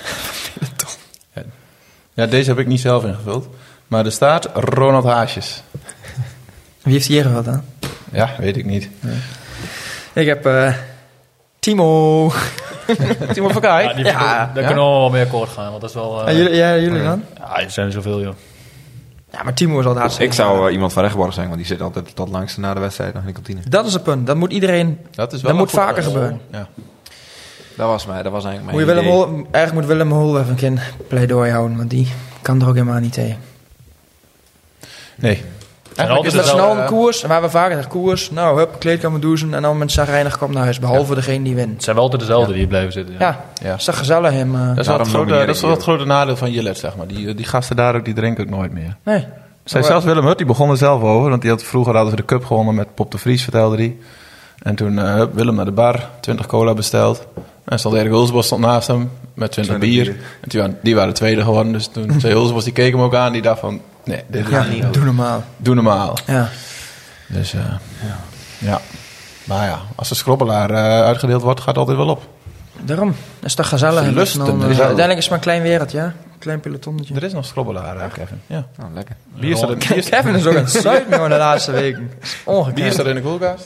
Ja, deze heb ik niet zelf ingevuld. Maar er staat Ronald Haasjes. Wie heeft hier gevuld dan? Ja, weet ik niet. Ik heb Timo. Timo van Kaai. Ja, daar kunnen we wel mee akkoord gaan, want dat is wel... En jullie dan? Ja, er zijn er zoveel, joh. Ja, maar Timo is al het hartstikke. Ik zou iemand van Rechtborg zijn, want die zit altijd tot langste na de wedstrijd nog in de kantine. Dat is het punt. Dat moet iedereen... Dat is wel Dat moet een goed- vaker gebeuren. Ja. Dat was eigenlijk mijn Moet je eigenlijk moet Willem Hol even een keer pleidooi houden, want die kan er ook helemaal niet tegen. Nee. altijd Is dat wel, snel een koers? En waar we vaker zeggen koers, nou, hup, kleedkamer douchen en dan met zagrijnig komt naar huis, behalve degene die wint. Het zijn wel altijd dezelfde die blijven zitten. Ja. Ja, is dat gezellig hem? Dat is wel het Daarom grote, nomineer dat is ik wel het die grote nadeel van Jillet, zeg maar. Die gasten daar ook, die drinken ook nooit meer. Nee. Zij zelfs Willem Hut, die begon er zelf over. Want die had vroeger hadden ze de cup gewonnen met Pop de Vries, vertelde hij. En toen Willem naar de bar, 20 cola besteld. En stond Erik Hulsbos stond naast hem met 20 bier. En die waren tweede geworden. Dus toen zei Hulsbos, die keek hem ook aan. Die dacht van, nee, dit is Ja, niet. doe normaal. Doe normaal. Ja. Dus ja. Maar ja, als de schrobbelaar uitgedeeld wordt, gaat het altijd wel op. Daarom. Dat is toch gezellig. Ze lusten En dan, er wel. uiteindelijk is het maar een klein wereldje, ja. Een klein pelotonnetje. Er is nog schrobbelaar, Kevin. Ja. Oh, lekker. Bier staat Kevin is ook aan het zuipen, jongen, de laatste weken. Ongekend. in de koelkast.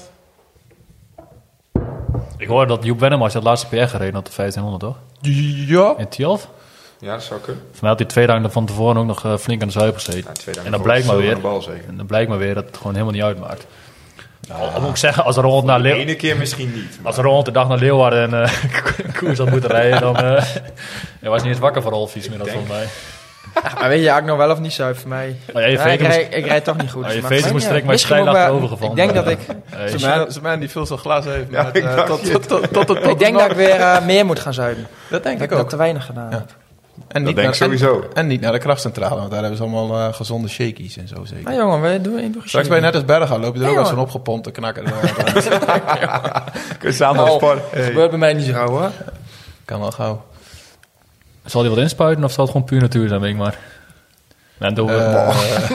Ik hoorde dat Joep Wennemars dat laatste PR gereden had op 1500, toch? Ja. In Tialf. Ja, dat zou kunnen. Voor mij had hij 2 dagen van tevoren ook nog flink aan de zuipen gezeten. En dan blijkt maar weer. En dan blijkt maar weer dat het gewoon helemaal niet uitmaakt. Al moet ik zeggen, als Ronald naar Leeuwarden... Ene keer misschien niet. Als Ronald de dag naar Leeuwarden en koers had moeten rijden, dan... hij was niet eens wakker voor Rolfiets meer, dat volgens mij. Maar weet je eigenlijk nog wel of niet zuip voor mij? Oh, ja, je Ik rijd toch niet goed. Oh, je Maar veters fijn, moest ja. direct maar Misschien stijl ook wel- achterover gevallen. Ik denk dat ik... Ze man die veel zo'n glas heeft. Ja, met, ik dacht tot Ik denk dat ik weer meer moet gaan zuipen. Dat denk Dat ik ik dat ook. te weinig gedaan Ja. heb. En Dat denk ik sowieso. En niet naar de krachtcentrale, want daar hebben ze allemaal gezonde shakies en zo zeker. Nou jongen, we doen Straks ben je net als Berga, loop je er ook Nee, als hoor. van opgepompt te knakken. Kun je samen Nou, sport. dat gebeurt bij mij niet zo gauw hoor. Kan wel gauw. Zal hij wat inspuiten of zal het gewoon puur natuur zijn, weet ik maar. En doen we...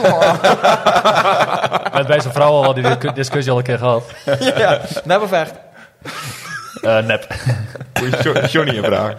Met bij zijn vrouw al had die discussie al een keer gehad. Ja, net of echt. Nep. Johnny een vraag.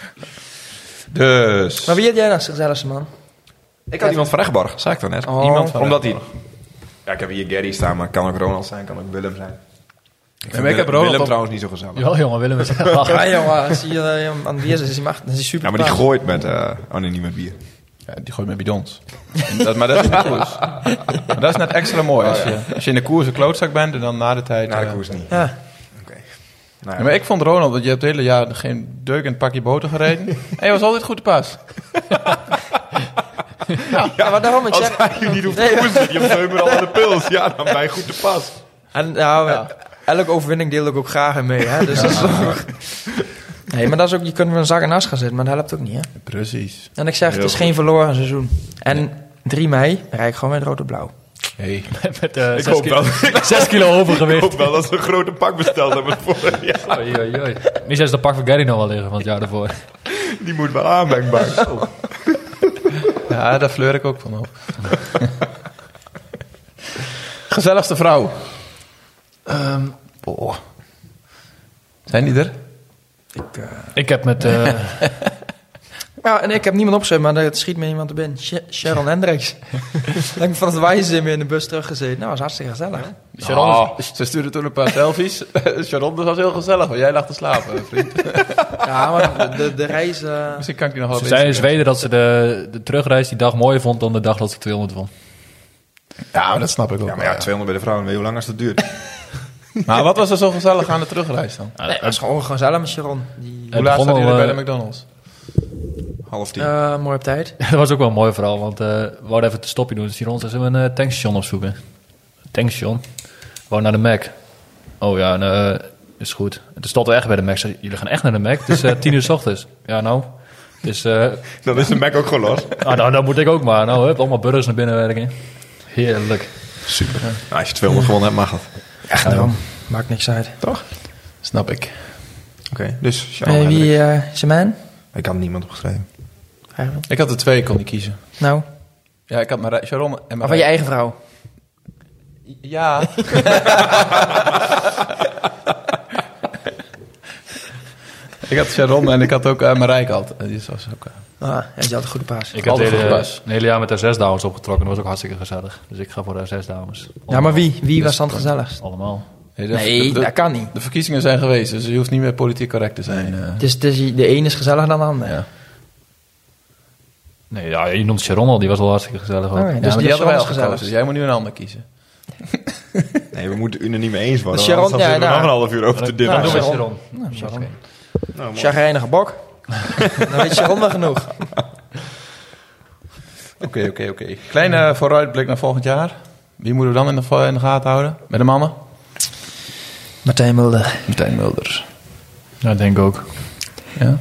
Dus. Maar wie had jij dan gezelligste man? Ik had iemand van Rechtborg, zei ik dan net. Oh. Iemand van Omdat hij... Ja, ik heb hier Gary staan, maar het kan ook Ronald zijn, kan ook Willem zijn. ik heb Ronald Willem op- trouwens niet zo gezellig. Ja, jongen, Willem is echt lachen. Ja jongen, als je aan het bier is, is hij super. Ja, maar die gooit met... oh nee, niet met bier. Ja, die gooit met bidons. Maar dat is niet koers. Maar dat is net extra mooi. Als je in de koers een klootzak bent en dan na de tijd... Na de koers niet. Ja. Oké. Ja, Nou maar ik vond Ronald, want je hebt het hele jaar geen deuk in het pakje boter gereden. En je was altijd goed te pas. Ja, maar daarom ik Als zeg... hij je niet hoeft te koersen, je hebt me al aan de pils. Ja, dan ben je goed te pas. En elke overwinning deel ik ook graag in mee, hè. Dus dat is ook... Nee, maar dat is ook, je kunt met een zak en as gaan zitten, maar dat helpt ook niet, hè. Precies. En ik zeg, het is Heel geen verloren seizoen. En 3 mei rijd ik gewoon met rood-blauw. Hey. Met Ik hoop wel, 6 kilo ik overgewicht. hoop wel dat ze een grote pak besteld hebben vorig jaar. Oei, oei, oei. Niet eens de pak van Gary nog wel liggen van het jaar daarvoor. Die moet wel aanwendbaar. Ja, daar fleur ik ook van op. Gezelligste vrouw. Boah. Zijn die er? Ik heb met... Ja, en ik heb niemand opgeschreven, maar er schiet me iemand te binnen. Sharon Hendricks. Dat ik van het wijzen in de bus teruggezeten. Nou, dat was hartstikke gezellig. Ze stuurde toen een paar selfies. Sharon, dat was heel gezellig, want jij lag te slapen, vriend. Ja, maar de reis... Misschien kan ik die nog wel Ze zei in Zweden dat ze de terugreis die dag mooier vond dan de dag dat ze 200 won. Ja, maar dat snap ik ook. Ja, maar ja, 200 bij de vrouwen, weet je hoe lang als dat duurt? Maar wat was er zo gezellig aan de terugreis dan? Ja, Nee, dat was gewoon gezellig met Sharon. Hoe laat zaten jullie bij de McDonald's? 9:30. Mooi op tijd. Dat was ook wel een mooi verhaal, want we wouden even een stopje doen. Dus Sharon zei, zullen we een tankstation opzoeken? Tankstation? We wouden naar de Mac. Oh ja, is goed. En toen stonden we echt bij de Mac. Zei, jullie gaan echt naar de Mac? Het is 10 uur 's ochtends. Ja, nou. Dus, Dan is de Mac ook gewoon los. nou, dat moet ik ook maar. Nou, allemaal burgers naar binnen werken. Heerlijk. Super. Nou, als je 200 gewonnen hebt, mag het. Echt daarom. Maakt niks uit. Toch? Snap ik. Oké, dus Sharon Wie Hendricks. is een man? Ik had niemand opgeschreven. Ik had er 2, kon niet kiezen. Nou, Ja, ik had Sharon en of van je eigen vrouw. Ja. Ik had Sharon en ik had ook Marijke altijd. Die was ook... Ja, die had een goede paas. Ik heb Altijd een goed hele jaar met de 6 dames opgetrokken. Dat was ook hartstikke gezellig. Dus ik ga voor de 6 dames. Ja, maar wie was dan het gezelligst? Allemaal. Nee, dat kan niet. De verkiezingen zijn geweest, dus je hoeft niet meer politiek correct te zijn. Dus de een is gezelliger dan de ander. Ja. Nee, ja, je noemt Sharon al. Die was wel hartstikke gezellig. Ook. Oké, Ja, dus maar die hadden wij al gezellig. gekozen, dus jij moet nu een ander kiezen. Nee, we moeten het unaniem eens worden. Sharon, Anders dan ja, zitten we nou. nog een half uur over te Dan doen we dimmen. Sharon. Nou, Sharon. Nou, mooi. Chagrijnige bok. Dan weet Sharon wel genoeg. Oké. Kleine vooruitblik naar volgend jaar. Wie moeten we dan in de gaten houden? Met de mannen? Martijn Mulder. Martijn Mulder. Ja, denk ik ook. Ja?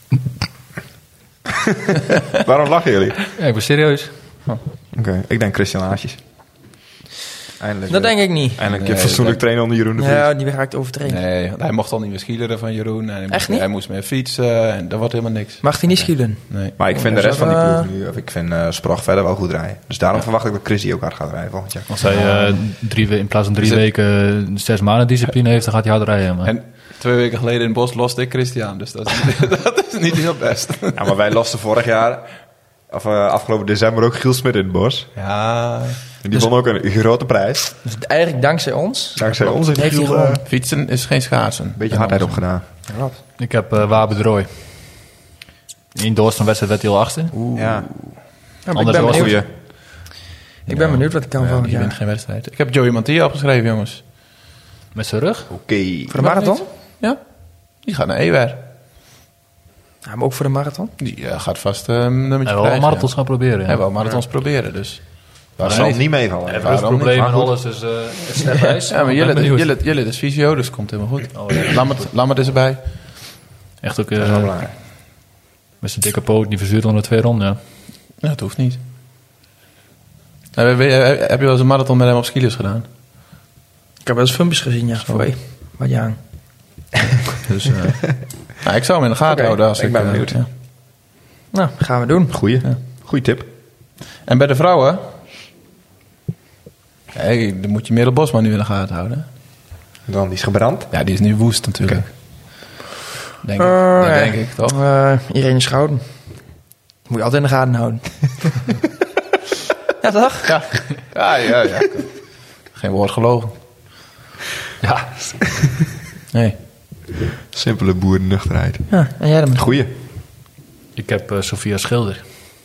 Waarom lachen jullie? Ja, ik ben serieus. Oké, ik denk Christian Haasjes. Eindelijk. Dat denk ik niet. Eindelijk een Nee, fatsoenlijk trainen onder Jeroen de Vries. Ja, die raakt overtraind. Nee, hij mocht al niet meer skileren van Jeroen. En Echt niet? Hij moest meer fietsen en dat wordt helemaal niks. Mag hij niet schielen? Nee. Maar ik vind Ja, de rest van die dat, ploeg nu, of ik vind Sprach verder wel goed rijden. Dus daarom verwacht ik dat Chris die ook hard gaat rijden volgend jaar. Als hij in plaats van 3 weken 6 maanden discipline heeft, dan gaat hij hard rijden. Maar. En 2 weken geleden in Bos loste ik Christian, dus dat is niet, dat is niet heel best. Ja, maar wij losten vorig jaar, of afgelopen december ook Giel Smit in het Bos. Ja, En die won ook een grote prijs. Dus eigenlijk dankzij ons. Dankzij ons heeft Heeft hij Giel gewoon- een fietsen is geen schaatsen. beetje hardheid opgedaan. Klopt. Ik heb Wabe de Rooij. In de wedstrijd werd hij al achtste. Ja, ik Anders ben was benieuwd. goeie. Ik ben benieuwd wat ik kan Ja, volgend die wint jaar. geen wedstrijd. Ik heb Joey Mantilla opgeschreven, jongens. Met zijn rug. Oké. Voor de marathon? Ja, die gaat naar Ewer. Ja, maar ook voor de marathon. Die gaat vast een nummertje Hij wil wel krijgen, marathons gaan proberen. Hij Ja. wil marathons proberen, dus. Dat Waarom zal niet? niet meevallen. Hij heeft waarom rugproblemen en niet? Maar alles, dus het stepijs. Ja, maar Ik ben benieuwd. Jillet is fysio, dus komt helemaal goed. Oh, ja. Lammert is erbij. Echt ook Dat is wel belangrijk. met zijn dikke poot, die verzuurt onder de 2 ronden. Ja. Ja, dat hoeft niet. Heb je wel eens een marathon met hem op skilers gedaan? Ik heb wel eens filmpjes gezien, ja. Voor wat jaar. Dus, nou, ik zou hem in de gaten Oké, houden. Als ik ben benieuwd. ja. Nou, gaan we doen. Goeie. Goeie tip. En bij de vrouwen... Hey, dan moet je Merel Bosman nu in de gaten houden. Dan, die is gebrand. Ja, die is nu woest natuurlijk. Denk, ja. dat denk ik, toch? Irene Schouten. Moet je altijd in de gaten houden. Ja, toch? Ja. Geen woord gelogen. Ja. Nee. Simpele boerennuchterheid. Ja, en jij dan? Goeie. Ik heb Sophia Schilder.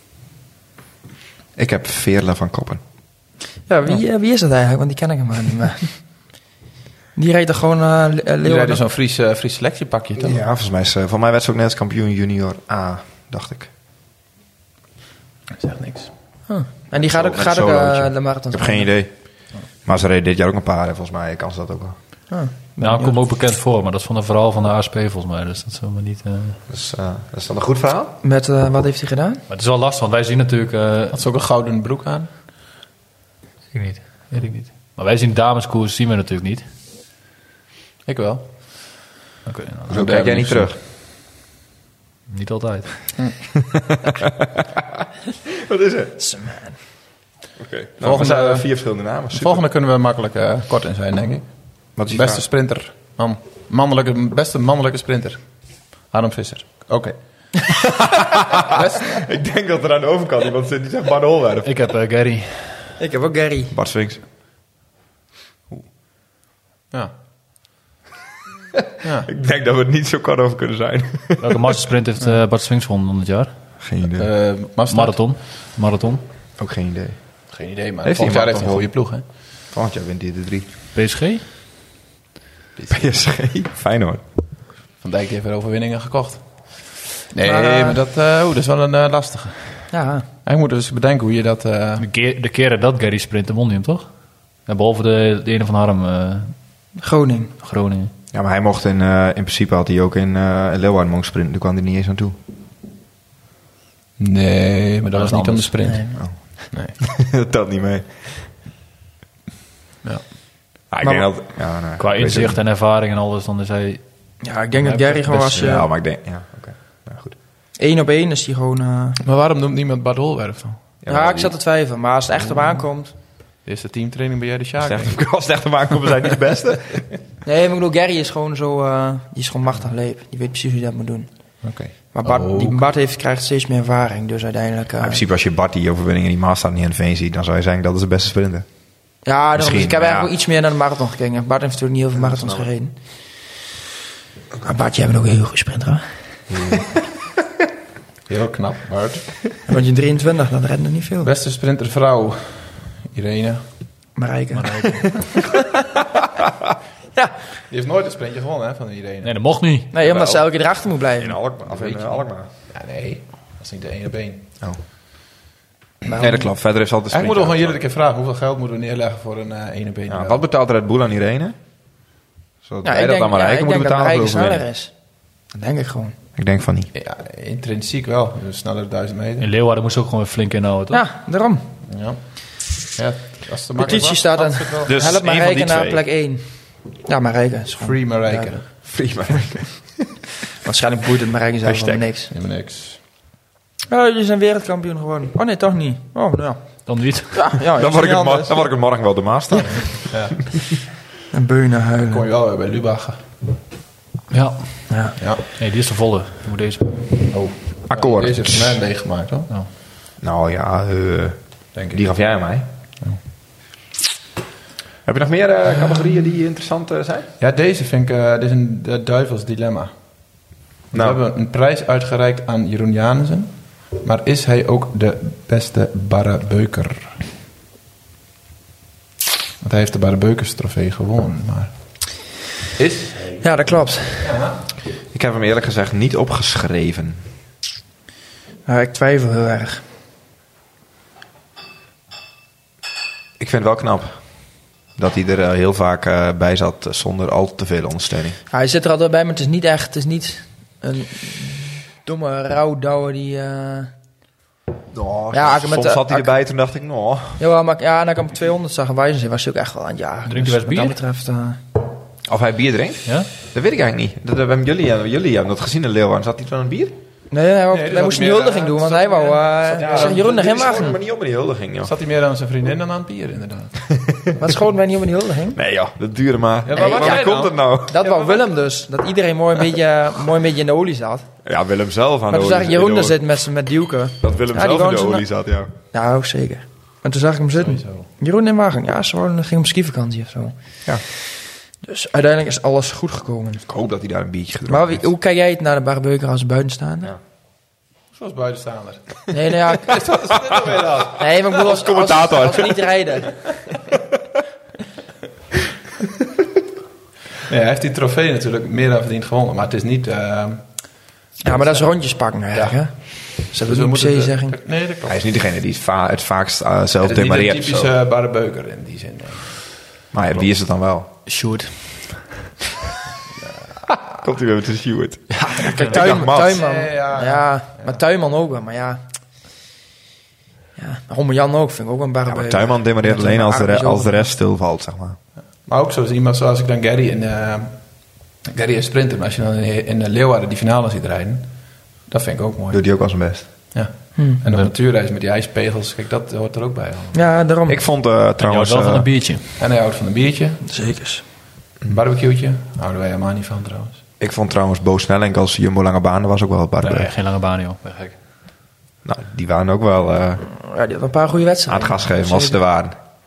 Ik heb Veerle van Koppen. Ja, wie is dat eigenlijk? Want die ken ik hem maar niet meer. Die reed er gewoon Die Leeuwarden. rijden zo'n Fries selectiepakje, toch? Ja, volgens mij werd ze ook net als kampioen junior A, dacht ik. Dat zegt niks. En die gaat Zo, ook, met gaat ook solootje. de marathon. Ik heb geen idee. Maar ze reden dit jaar ook een paar, volgens mij kan ze dat ook wel. Nou, komt me ook bekend voor, maar dat is van een verhaal van de ASP volgens mij. Dus dat zullen we niet... Dus dat is dan een goed verhaal? Met, wat heeft hij gedaan? Maar het is wel lastig, want wij zien natuurlijk... Had ze ook een gouden broek aan? Weet ik niet. Maar wij zien dameskoers zien we natuurlijk niet. Ik wel. Oké, nou, Zo kijk jij niet terug. niet altijd. Wat is het? Oké. Volgende- Zijn 4 verschillende namen. De Super. volgende kunnen we makkelijk kort in zijn, denk ik. Wat is je Beste vraag? sprinter. Beste mannelijke sprinter. Harm Visser. Oké. Ik denk dat er aan de overkant iemand zit die zegt Bart Holwerf. Ik heb Gary. Ik heb ook Gary. Bart Swings. Ja. Ik denk dat we het niet zo kort over kunnen zijn. Welke mastersprint heeft Bart Swings gewonnen dit jaar? Geen idee. Marathon. Ook geen idee. Geen idee, maar Heeft volgend jaar hij heeft hij een goede ploeg, hè? Volgend jaar wint hij de 3. PSG? PSG? Feyenoord. Van Dijk heeft er overwinningen gekocht. Nee, maar dat is wel een lastige. Ja. Hij moet dus bedenken hoe je dat... De keren dat Gary sprintte, won hij hem toch? Ja, behalve de ene van Harm, Groningen. Ja, maar hij mocht in principe had hij ook in Leeuwarden mogen sprinten. Toen kwam hij niet eens aan toe. Nee, maar dat was niet aan de sprint. Nee. Dat telt niet mee. Ja. Ik denk dat... Ja, nee, Qua inzicht en ervaring en alles, dan is hij... Ja, ik denk dat Gary gewoon was... Ja, maar ik denk... Ja, oké. Ja, goed. 1 op 1 is hij gewoon... Maar waarom noemt niemand Bart Holwerf dan? Ja, ik zat te twijfelen. Maar als het echt op aankomt... De eerste teamtraining ben jij de Sjaak. Als het echt op aankomt, zijn niet de beste. Nee, maar ik bedoel, Gary is gewoon zo... die is gewoon machtig leep. Die weet precies hoe hij dat moet doen. Oké. Maar Bart krijgt steeds meer ervaring. Dus uiteindelijk... In principe, als je Bart die overwinning in die Maastad niet aan de veen ziet, dan zou je zeggen dat is de beste sprinter. Ja, dus ik heb eigenlijk ja. wel iets meer naar de marathon gekeken. Bart heeft natuurlijk niet heel veel marathons gereden. Maar Bart, jij bent ook een heel goed sprinter, hè? Heel knap, Bart. En want je 23, dan redt er niet veel. Beste sprinter vrouw, Irene. Marijke. Ja. Die heeft nooit een sprintje gewonnen, hè, van Irene. Nee, dat mocht niet. Nee, omdat ze elke keer erachter moet blijven. In Alkmaar. Of in Alkmaar. Ja, nee. Dat is niet de 1 op 1. Oh. Nee, dat klopt. Verder heeft altijd Ik moet nog gewoon jullie een keer vragen. Hoeveel geld moeten we neerleggen voor een 1 op 1? Ja, wat betaalt Red Bull aan Irene? Zodat wij dat dan maar ik moeten denk dat betalen Marijke voor sneller overwinning. is. Dat denk ik gewoon. Ik denk van niet. Ja, intrinsiek wel. Dus sneller 1000 meter. In Leeuwarden moest ook gewoon flink inhouden, toch? Ja, daarom. Ja. Ja, als de Petitie staat aan. Dus Help één van Marijke die naar twee. plek 1. Ja, Marijke is gewoon... Free Marijke. Ja. Free Marijke. Waarschijnlijk boeit het Marijke zelf Hashtag. wel niks. Helemaal niks. Oh, jullie zijn wereldkampioen geworden. Oh nee, toch niet. Oh, nou. Dan niet. Ja, Dan word ik het morgen wel de maas staan. Ja. En beunen huilen. Kom je wel weer bij Lubach. Ja. Ja. Ja. Nee, die is de volle. Moet deze. Oh. Akkoord. Deze heeft mij leeggemaakt, hoor. Ja. Nou ja, Denk ik. die gaf jij aan mij. Heb je nog meer categorieën die interessant zijn? Ja, deze vind ik... dit is een duivels dilemma. We Nou. hebben een prijs uitgereikt aan Jeroen Janissen. Maar is hij ook de beste Barre Beuker? Want hij heeft de Barre Beukers trofee gewonnen. Maar is hij? Ja, dat klopt. Ik heb hem eerlijk gezegd niet opgeschreven. Maar ik twijfel heel erg. Ik vind het wel knap dat hij er heel vaak bij zat zonder al te veel ondersteuning. Ja, hij zit er altijd bij, maar het is niet echt... Het is niet een domme rouwdouwer die... Ja, Soms zat hij erbij, toen dacht ik, nou... Ja, maar en dan ik hem op 200 zag en wijzen, was hij ook echt wel aan het jagen. Drinkt hij wel eens wat bier? dat betreft... Of hij bier drinkt? Ja? Dat weet ik eigenlijk niet. Dat hebben jullie hebben dat gezien in Leeuwarden. Zat hij toen aan het bier? Nee, hij dat moest een meer, huldiging doen, want hij wou... zeg Jeroen nog hem hem wachten. maar niet op in die huldiging, joh. Zat hij meer aan zijn vriendin dan aan het bier, inderdaad. Wat schoot mij niet op in die huldiging? Nee joh, dat duurde maar. Ja, maar wat Waar jij komt dan? het nou? Dat wou Willem dus. Dat iedereen mooi een beetje in de olie zat. Ja, Willem zelf aan Maar de toen olie. zag ik Jeroen er zitten met Dieuke. Dat Willem Ja, die zelf in woont de zo olie zat, ja. Ja, ook zeker. En toen zag ik hem zitten. Jeroen in wagen. Ja, ze ging op skivakantie of zo. Ja. Dus uiteindelijk is alles goed gekomen. Ik hoop dat hij daar een biertje gedronken Maar hoe kijk jij het naar de Barre Beuker als buitenstaander? Ja. Zoals buitenstaander. Nee, nou ja. Nee, maar ik bedoel als commentator. Als we niet rijden. Nee, hij heeft die trofee natuurlijk meer dan verdiend gewonnen. Maar het is niet... Ja, maar dat is rondjes pakken eigenlijk, hè? Ze hebben niet per se zeggen. Nee, dat klopt. Hij is niet degene die het vaakst zelf Het is niet een demareert. typische Barre Beuker in die zin. Nee. Maar ja, wie is het dan wel? Sjoerd. Komt hij weer met de Stewart? Kijk, dacht Mats. Tuinman. Ja. Ja, maar Tuinman ook wel, maar ja. Ja, Romme Jan ook, vind ik ook een Barre Ja, maar Beuker. Tuinman demareert Met alleen een als de rest stilvalt, zeg maar. Maar ook iemand zoals ik dan Gary Gary is sprinter. Maar als je dan in Leeuwarden die finale ziet rijden... Dat vind ik ook mooi. Doet hij ook al zijn best. Ja. En op natuurreis met die ijspegels. Kijk, dat hoort er ook bij. Ja, daarom. Ik vond En jou trouwens... wel van een biertje. En hij houdt van een biertje. Zekers. Een barbecue'tje. Houden wij helemaal niet van trouwens. Ik vond trouwens Bo Snellenk als Jumbo Lange Baan, dat was ook wel een paar Nee, geen lange baan, joh. Ben gek. Nou, die waren ook wel Ja, die had een paar goede aan wedstrijden. het gas geven als ze er waren.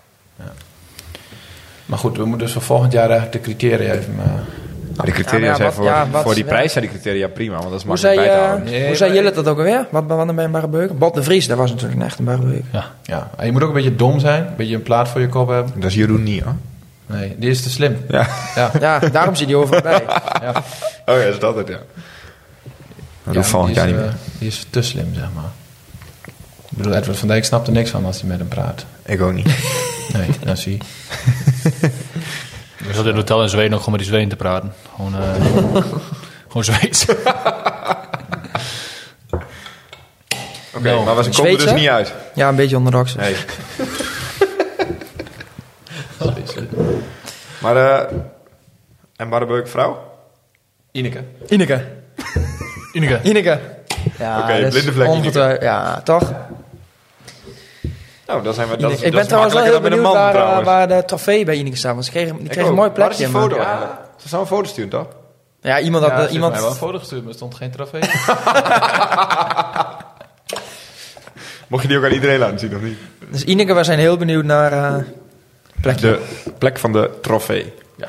Maar goed, we moeten dus voor volgend jaar eigenlijk de criteria even... Maar de criteria Ja, maar zijn ja, wat- voor die ja. prijs zijn die criteria prima, want dat is Hoe makkelijk zei, bij te houden. Nee, hoe zei maar- Jille dat ook alweer? Wat bij een Barrebeuken? Bob de Vries, dat was natuurlijk echt een Barrebeuken. Ja, en je moet ook een beetje dom zijn. Een beetje een plaat voor je kop hebben. Dat is Jeroen niet, hoor. Nee, die is te slim. Ja. Ja. Ja, daarom zit hij overal bij. Ja. Oh ja, is dat het, ja. Dat doe ik volgend jaar niet meer. Die is te slim, zeg maar. Ik bedoel, Edward van Dijk snapt er niks van als hij met hem praat. Ik ook niet. Nee, dat zie je. We zaten in het hotel in Zweden nog gewoon met die Zweden te praten. Gewoon Zweeds. Oké, maar we komen er Zweeds, dus hè? niet uit. Ja, een beetje orthodox. Nee. Maar, en Barrebeuk vrouw? Ineke. Ineke. Ineke. Ja, Oké, dat is blinde vlek ongetwijfeld. Ja, toch? Nou, dan zijn we... Dat is, Ik dat ben is trouwens wel heel makkelijker dan met een benieuwd man, waar, trouwens. waar de trofee bij Ineke staat. Want die kreeg een mooi Waar is plekje. die foto maar- eigenlijk? Ze zou een foto sturen, toch? Ja, iemand had... Ja, ze heeft iemand... mij wel een foto gestuurd, maar er stond geen trofee. Mocht je die ook aan iedereen laten zien, of niet? Dus Ineke, we zijn heel benieuwd naar plekje. De plek van de trofee. Ja.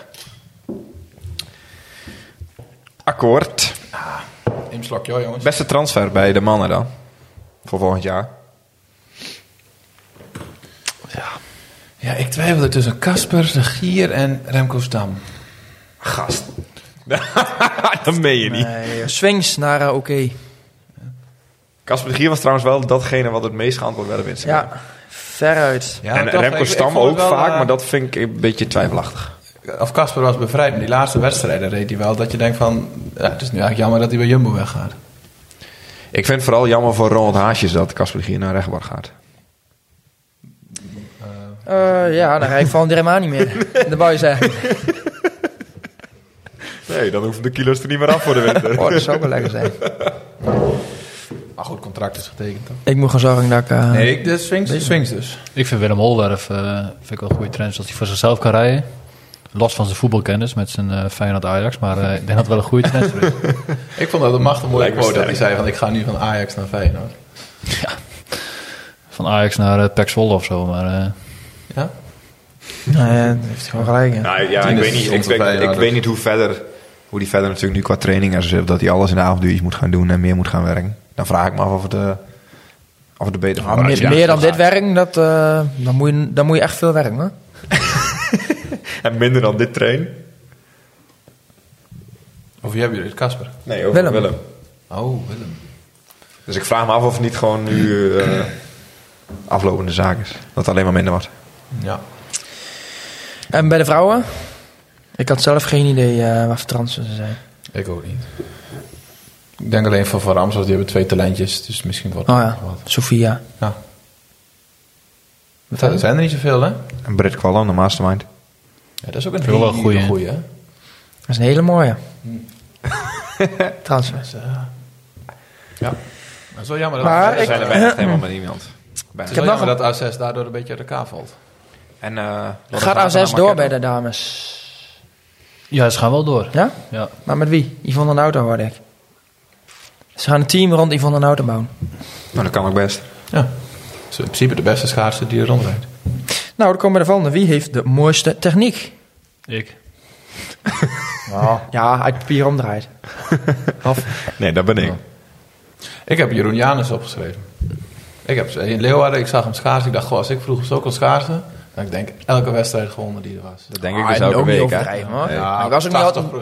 Akkoord. Eén slokje hoor, jongens. Beste transfer bij de mannen dan? Voor volgend jaar. Ja, ik twijfelde tussen Kasper, de Gier en Remco Stam. Gast. Dat meen je niet. Nee, swings naar oké. Casper de Gier was trouwens wel datgene wat het meest geantwoord werd op Instagram. Ja, veruit. Ja, En toch, Remco ik Stam vond het ook wel, vaak, maar dat vind ik een beetje twijfelachtig. Of Kasper was bevrijd, maar die laatste wedstrijden reed hij wel. Dat je denkt van, ja, het is nu eigenlijk jammer dat hij bij Jumbo weggaat. Ik vind het vooral jammer voor Ronald Haasjes dat Casper de Gier naar Rechtborg gaat. Ja, dan rijd ik van helemaal niet meer. De boy zeggen. Nee, dan hoeven de kilo's er niet meer af voor de winter. Oh, dat zou ook wel lekker zijn. Maar goed, contract is getekend toch? Ik moet gaan zorgen dat ik... Nee, de swings dus. Ik vind Willem Holwerf vind ik wel een goede trend. Als hij voor zichzelf kan rijden. Los van zijn voetbalkennis met zijn Feyenoord Ajax. Maar ik denk dat het wel een goede trend is. Ik vond dat een machtig mooie Lijkt me quote dat hij sterk. zei van, ik ga nu van Ajax naar Feyenoord. Van Ajax naar PEC Zwolle of zo. Maar Ja? Nee, dat heeft hij gewoon gelijk. Ja. Nou, ja, Tien ik is weet niet, stond erbij, ik nou, weet niet hoe die verder natuurlijk nu qua training en zo zit. Dat hij alles in de avonduurtjes moet gaan doen en meer moet gaan werken. Dan vraag ik me af of het er beter van wordt. Meer dan dit werk, dan moet je echt veel werken. Hoor. En minder dan dit trainen? Of wie hebben jullie het, Kasper? Nee, over Willem. Willem. Oh, Willem. Dus ik vraag me af of het niet gewoon nu aflopende zaak is. Dat het alleen maar minder wordt. Ja. En bij de vrouwen? Ik had zelf geen idee wat voor transfers ze zijn. Ik ook niet. Ik denk alleen van Ramsels, die hebben 2 talentjes. Dus misschien wordt Oh het ja, nog wat. Sophia. Ja. Er zijn er niet zoveel, hè? En Britt Kwallen, de mastermind. Ja, dat is ook een Wel hele een goeie, hè? goeie, hè? Dat is een hele mooie. Transfer. Ja. Dat is wel jammer dat, Maar We zijn er bijna echt helemaal met iemand. het is heb wel nog jammer dat A6 daardoor een beetje uit elkaar valt. En, Gaat A6 door bij de dames? ja, ze gaan wel door. Ja? Ja. Maar met wie? Yvonne en Auto hoorde ik. Ze gaan een team rond Yvonne en Auto bouwen. Nou, dat kan ook best. Ja. Dat is in principe de beste schaarste die er rondrijdt. Nou, dan komen we de volgende. Wie heeft de mooiste techniek? Ik. Ja, uit papier omdraait. Nee, dat ben ik. Ik heb Jeroen Janus opgeschreven. Ik heb in Leeuwarden, ik zag hem schaatsen. Ik dacht, goh, als ik vroeger zo kon schaatsen, dan ik denk elke wedstrijd gewonnen die er was. Dat denk ik dus elke week. Niet Hè? overdrijven, hoor. Ja, Ik was ook niet altijd... 80%.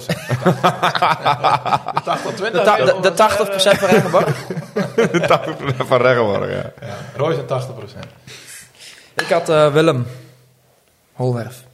De 80-20. De 80% van Regenbak. De 80% van Regenborg, ja. Ja, Roy is 80%. Ik had Willem Holwerf.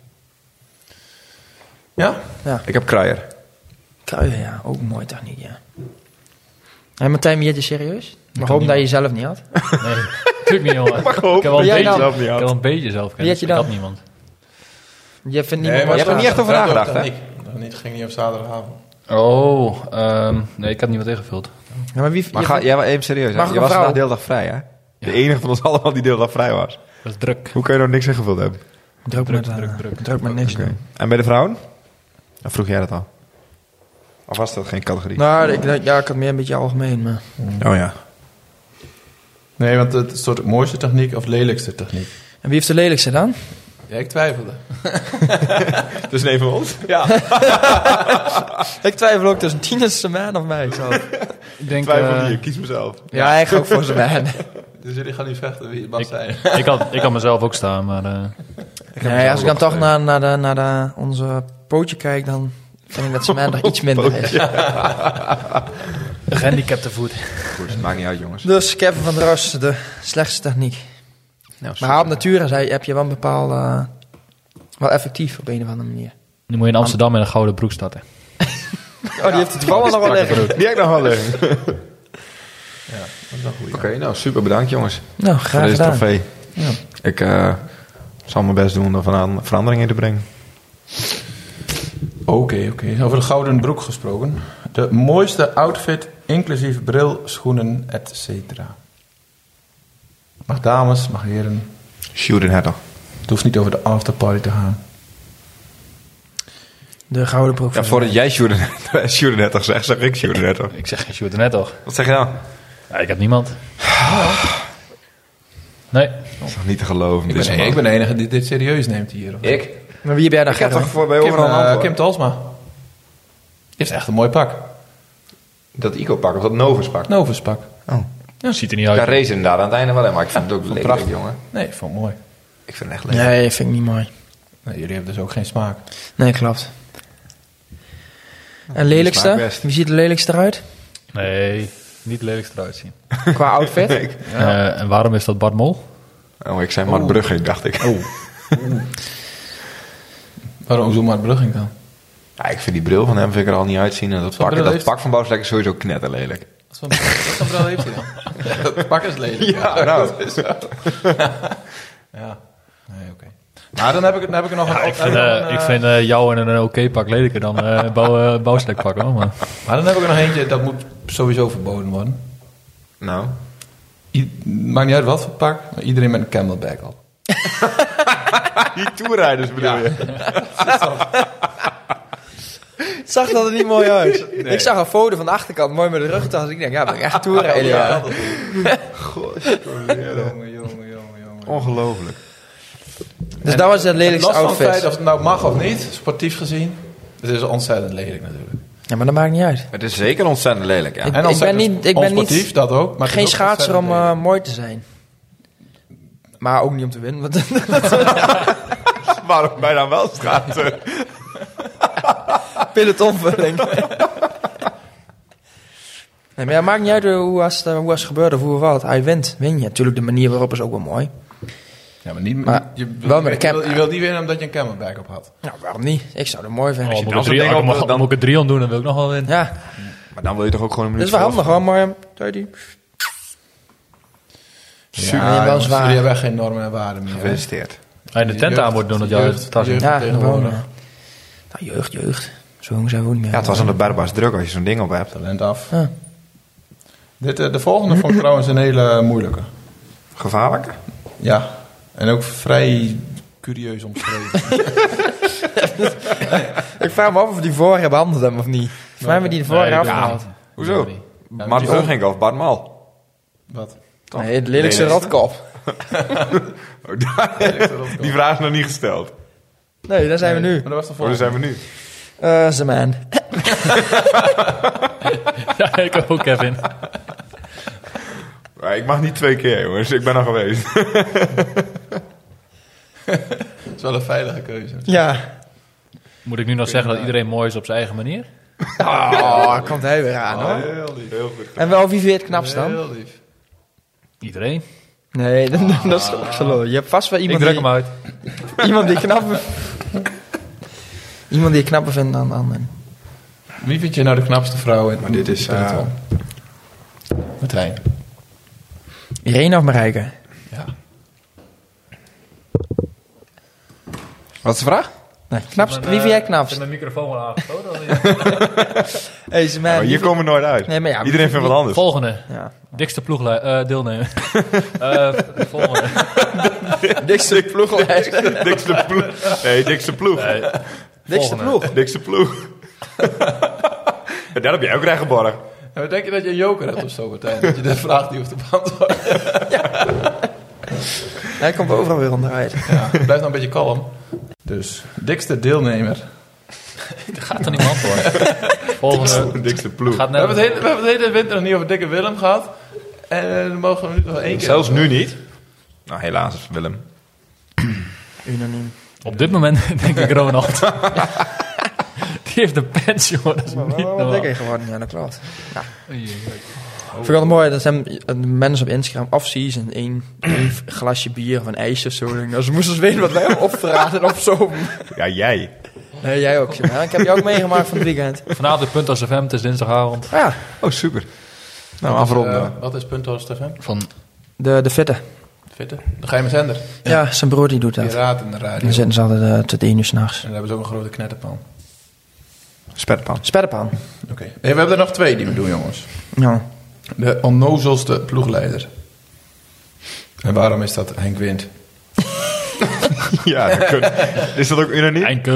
Ja? Ja, Ik heb Kruijer. Kruijen, ja. Ook een mooie techniek, ja. En Martijn, wie je serieus? Maar hoop dat je zelf niet had. Nee, natuurlijk niet, jongen. Mag ook. Ik heb wel een Jij beetje, dan? zelf niet ik aan. heb wel een beetje zelf Wie had je Ik had dan? niemand. Je vindt niet Nee, meer je hebt er niet echt over nagedacht, hè? Het ging niet op zaterdagavond. Oh, nee, ik had niemand ingevuld. Ja, maar wie... Maar jij was even serieus. Mag Hè? ik Je een was vrouw? vandaag de hele dag vrij, hè? De enige van ons allemaal die de hele dag vrij was. Dat is druk. Hoe kun je nou niks ingevuld hebben? Druk met niks doen. En bij de vrouwen? Dan vroeg jij dat al. Of was dat geen categorie? Nou, ik had meer een beetje algemeen. Maar... Oh ja. Nee, want het is het mooiste techniek of lelijkste techniek. En wie heeft de lelijkste dan? Ja, ik twijfelde. Dus neem van ons? Ja. Ik twijfel ook tussen Tines, Semaan of mij. Ik denk... Twijfel hier, kies mezelf. Ja, ik ga ook voor Semaan. Dus jullie gaan niet vechten wie het mag zijn. Ik had mezelf ook staan, maar... Nee, als ik dan toch naar onze pootje kijk, dan vind ik dat Semaan er iets minder is. De gehandicapte voet. Goed, het maakt niet uit, jongens. Dus Kevin van der Ros, de slechtste techniek. Nou, Maar op nature heb je wel een bepaald... wel effectief op een of andere manier. Nu moet je in Amsterdam met een gouden broek starten. Oh, die heeft het toevallig nog wel liggen. Die heb ik nog wel liggen. Ja, dat is wel goed. Oké, nou super bedankt, jongens. Nou, Voor graag deze gedaan. trofee. Ja. Ik zal mijn best doen om er verandering in te brengen. Oké. Over de gouden broek gesproken. De mooiste outfit, inclusief bril, schoenen, etc. Mag dames, mag heren. Shoot het toch. Het hoeft niet over de afterparty te gaan. De gouden broek Ja, van voordat jij shoot het toch zegt, zeg ik shoot het toch. Ik zeg, je shoot er net toch? Wat zeg je nou? Ja, ik heb niemand. Nee. Dat is toch niet te geloven. Ik ben de enige die dit serieus neemt hier. Of? Ik? Maar wie heb jij daar Ik heb toch gedaan? voor bij overal een antwoord. Kim Talsma. Die heeft echt een mooi pak. Dat Ico-pak of dat Novus-pak? Novus pak. Ziet er niet Daar uit. race inderdaad aan het einde wel in, maar ik vind het ook lelijk, prachtig. jongen. Nee, ik vond het mooi. Ik vind het echt lelijk. Nee, vind ik niet mooi. Nee, jullie hebben dus ook geen smaak. Nee, klopt. En smaakt lelijkste? best. Wie ziet er lelijkst eruit? Nee, niet lelijkst eruit zien. Qua outfit? En waarom is dat Bart Mol? Oh, ik zei Mart Brugging, dacht ik. Waarom zo Mart Brugging dan? Ja, ik vind die bril van hem vind ik er al niet uitzien. En voor bril dat heeft- pak van Bouwstek is sowieso knetterlelijk. Wat voor bril heeft hij dan? Dat pak is lelijk. Ja, nou. Dat is zo. Ja. Nee, oké. Maar dan heb ik er nog een... Ik vind jou in een oké pak lelijker dan Bouwstek pak hoor. Maar Maar dan heb ik er nog eentje, dat moet sowieso verboden worden. Nou. Maakt niet uit wat voor pak, maar iedereen met een camelback op. Die toerrijders bedoel je? Zag dat er niet mooi uit? Nee. Ik zag een foto van de achterkant, mooi met de rugtas. Ik denk, ja, ben ik echt toerrijden. Ja. Jongen. Ongelooflijk. Dus dat was het lelijkste Los van het feit outfit. of het nou mag of niet, sportief gezien. Het is ontzettend lelijk natuurlijk. Ja, maar dat maakt niet uit. Het is zeker ontzettend lelijk, ja. Ik En ben niet onsportief, dat ook. Maar het geen is ook schaatser om ontzettend lelijk. mooi te zijn. Maar ook niet om te winnen. Want Waarom ben je dan wel schaatsen? pelotonvulling. Nee, maar ja, maakt niet uit hoe als het gebeurt of hoe of wat. Hij win je. Natuurlijk, de manier waarop is ook wel mooi. Ja, maar niet... Maar wel met een je wil niet winnen omdat je een camelback op had. Nou, waarom niet? Ik zou het mooi vinden. moet ik dan zo'n er ding op- moet ik er 3 doen, dan wil ik nog wel winnen. Ja, Maar dan wil je toch ook gewoon een dat is minuut wel handig hoor, maar... Tidy. Ja, wel jongens, zwaar. jullie hebben echt geen normen en waarden meer. hè? Gefeliciteerd. En de tent aan moet doen dat jou het tas in. jeugd Ja, tegenwoordig. gewoon. Nou, jeugd. Zo jong zijn we ook niet meer. Ja, het was aan de barbaars druk als je zo'n ding op hebt. Talent af. Ja. De volgende vond ik trouwens een hele moeilijke. Gevaarlijk? Ja. En ook vrij curieus omschreven. Ik vraag me af of we die vorige behandeld hebben of niet. Volgens mij hebben we die de vorige afgehaald. Hoezo? Ja, Mart die- Brugging of Bart Mal? Wat? Nee, het lelijkste rotkop. Die vraag is nog niet gesteld. Nee, daar zijn we nu. Maar dat was de Oh, daar volgende. zijn we nu. Zeman. Ja, ik ook, Kevin. Maar ik mag niet 2 keer, jongens. Ik ben er geweest. Dat is wel een veilige keuze. Ja. Moet ik nu nog zeggen dat iedereen mooi is op zijn eigen manier? Oh, komt hij weer aan hoor. Heel lief. Heel goed. En wel, wie vind je het knapst dan? Heel lief. Iedereen. Nee, dat is ook zo lul. Je hebt vast wel Ik iemand druk die... hem uit. Iemand die knapper... Iemand die je knapper vindt dan anderen. Wie vind je nou de knapste vrouw in Maar dit is... peloton? Martijn. Irene of Marijke? Ja. Wat is de vraag? Nee, knapst. Wie vind jij knapst? mijn microfoon wel aangesloten? Hey, Zeman. Maar hier komen we nooit uit. Nee, maar ja, Iedereen vindt wat anders. Volgende. Ja. Dikste deelnemer. Volgende. Dikste ploeglijst. Dikste ploeg. Nee, dikste ploeg. Dikste ploeg. Dikste ploeg. Dat heb jij ook recht geborgen. En denk je dat je een joker hebt of zo, Martijn? Dat je de vraag niet hoeft te beantwoorden. Hij komt overal weer onderuit. Ja, blijf nou een beetje kalm. Dus, dikste deelnemer. Dat gaat er niet antwoorden. Volgende. Dikste ploeg. Gaat We hebben net, het hele winter nog niet over dikke Willem gehad. En dan mogen we nu nog 1 keer. Zelfs nu niet. Nou, helaas, Willem. Unaniem. op dit moment denk ik Ronald. Die heeft een pens, jongen. Dat is Maar niet wel wat normaal. dikker geworden, ja, dat klopt. Ja. Ik vind het mooi dat mensen op Instagram off-season 1 glasje bier of een ijsje of zo. Nou, ze moesten dus weten wat wij opvragen en opzomen. Ja, jij. Nee, jij ook. Ja. Ik heb je ook meegemaakt van het weekend. Vanavond de Puntos FM, het is dinsdagavond. Ja, Oh, super. Nou, afronden. Wat is Puntos FM? Van de fitte. Fitte? De geheime zender. Ja, zijn broer die doet dat. Piraten de radio. Dan zitten ze altijd tot 1 uur s'nachts. En dan hebben ze ook een grote knetterpan. Spetpan. Spetterpan. Oké. Hey, we hebben er nog 2 die we doen, jongens. Ja. De onnozelste ploegleider. En waarom is dat Henk Wind? Ja, dat kun... Is dat ook unaniem? Enke.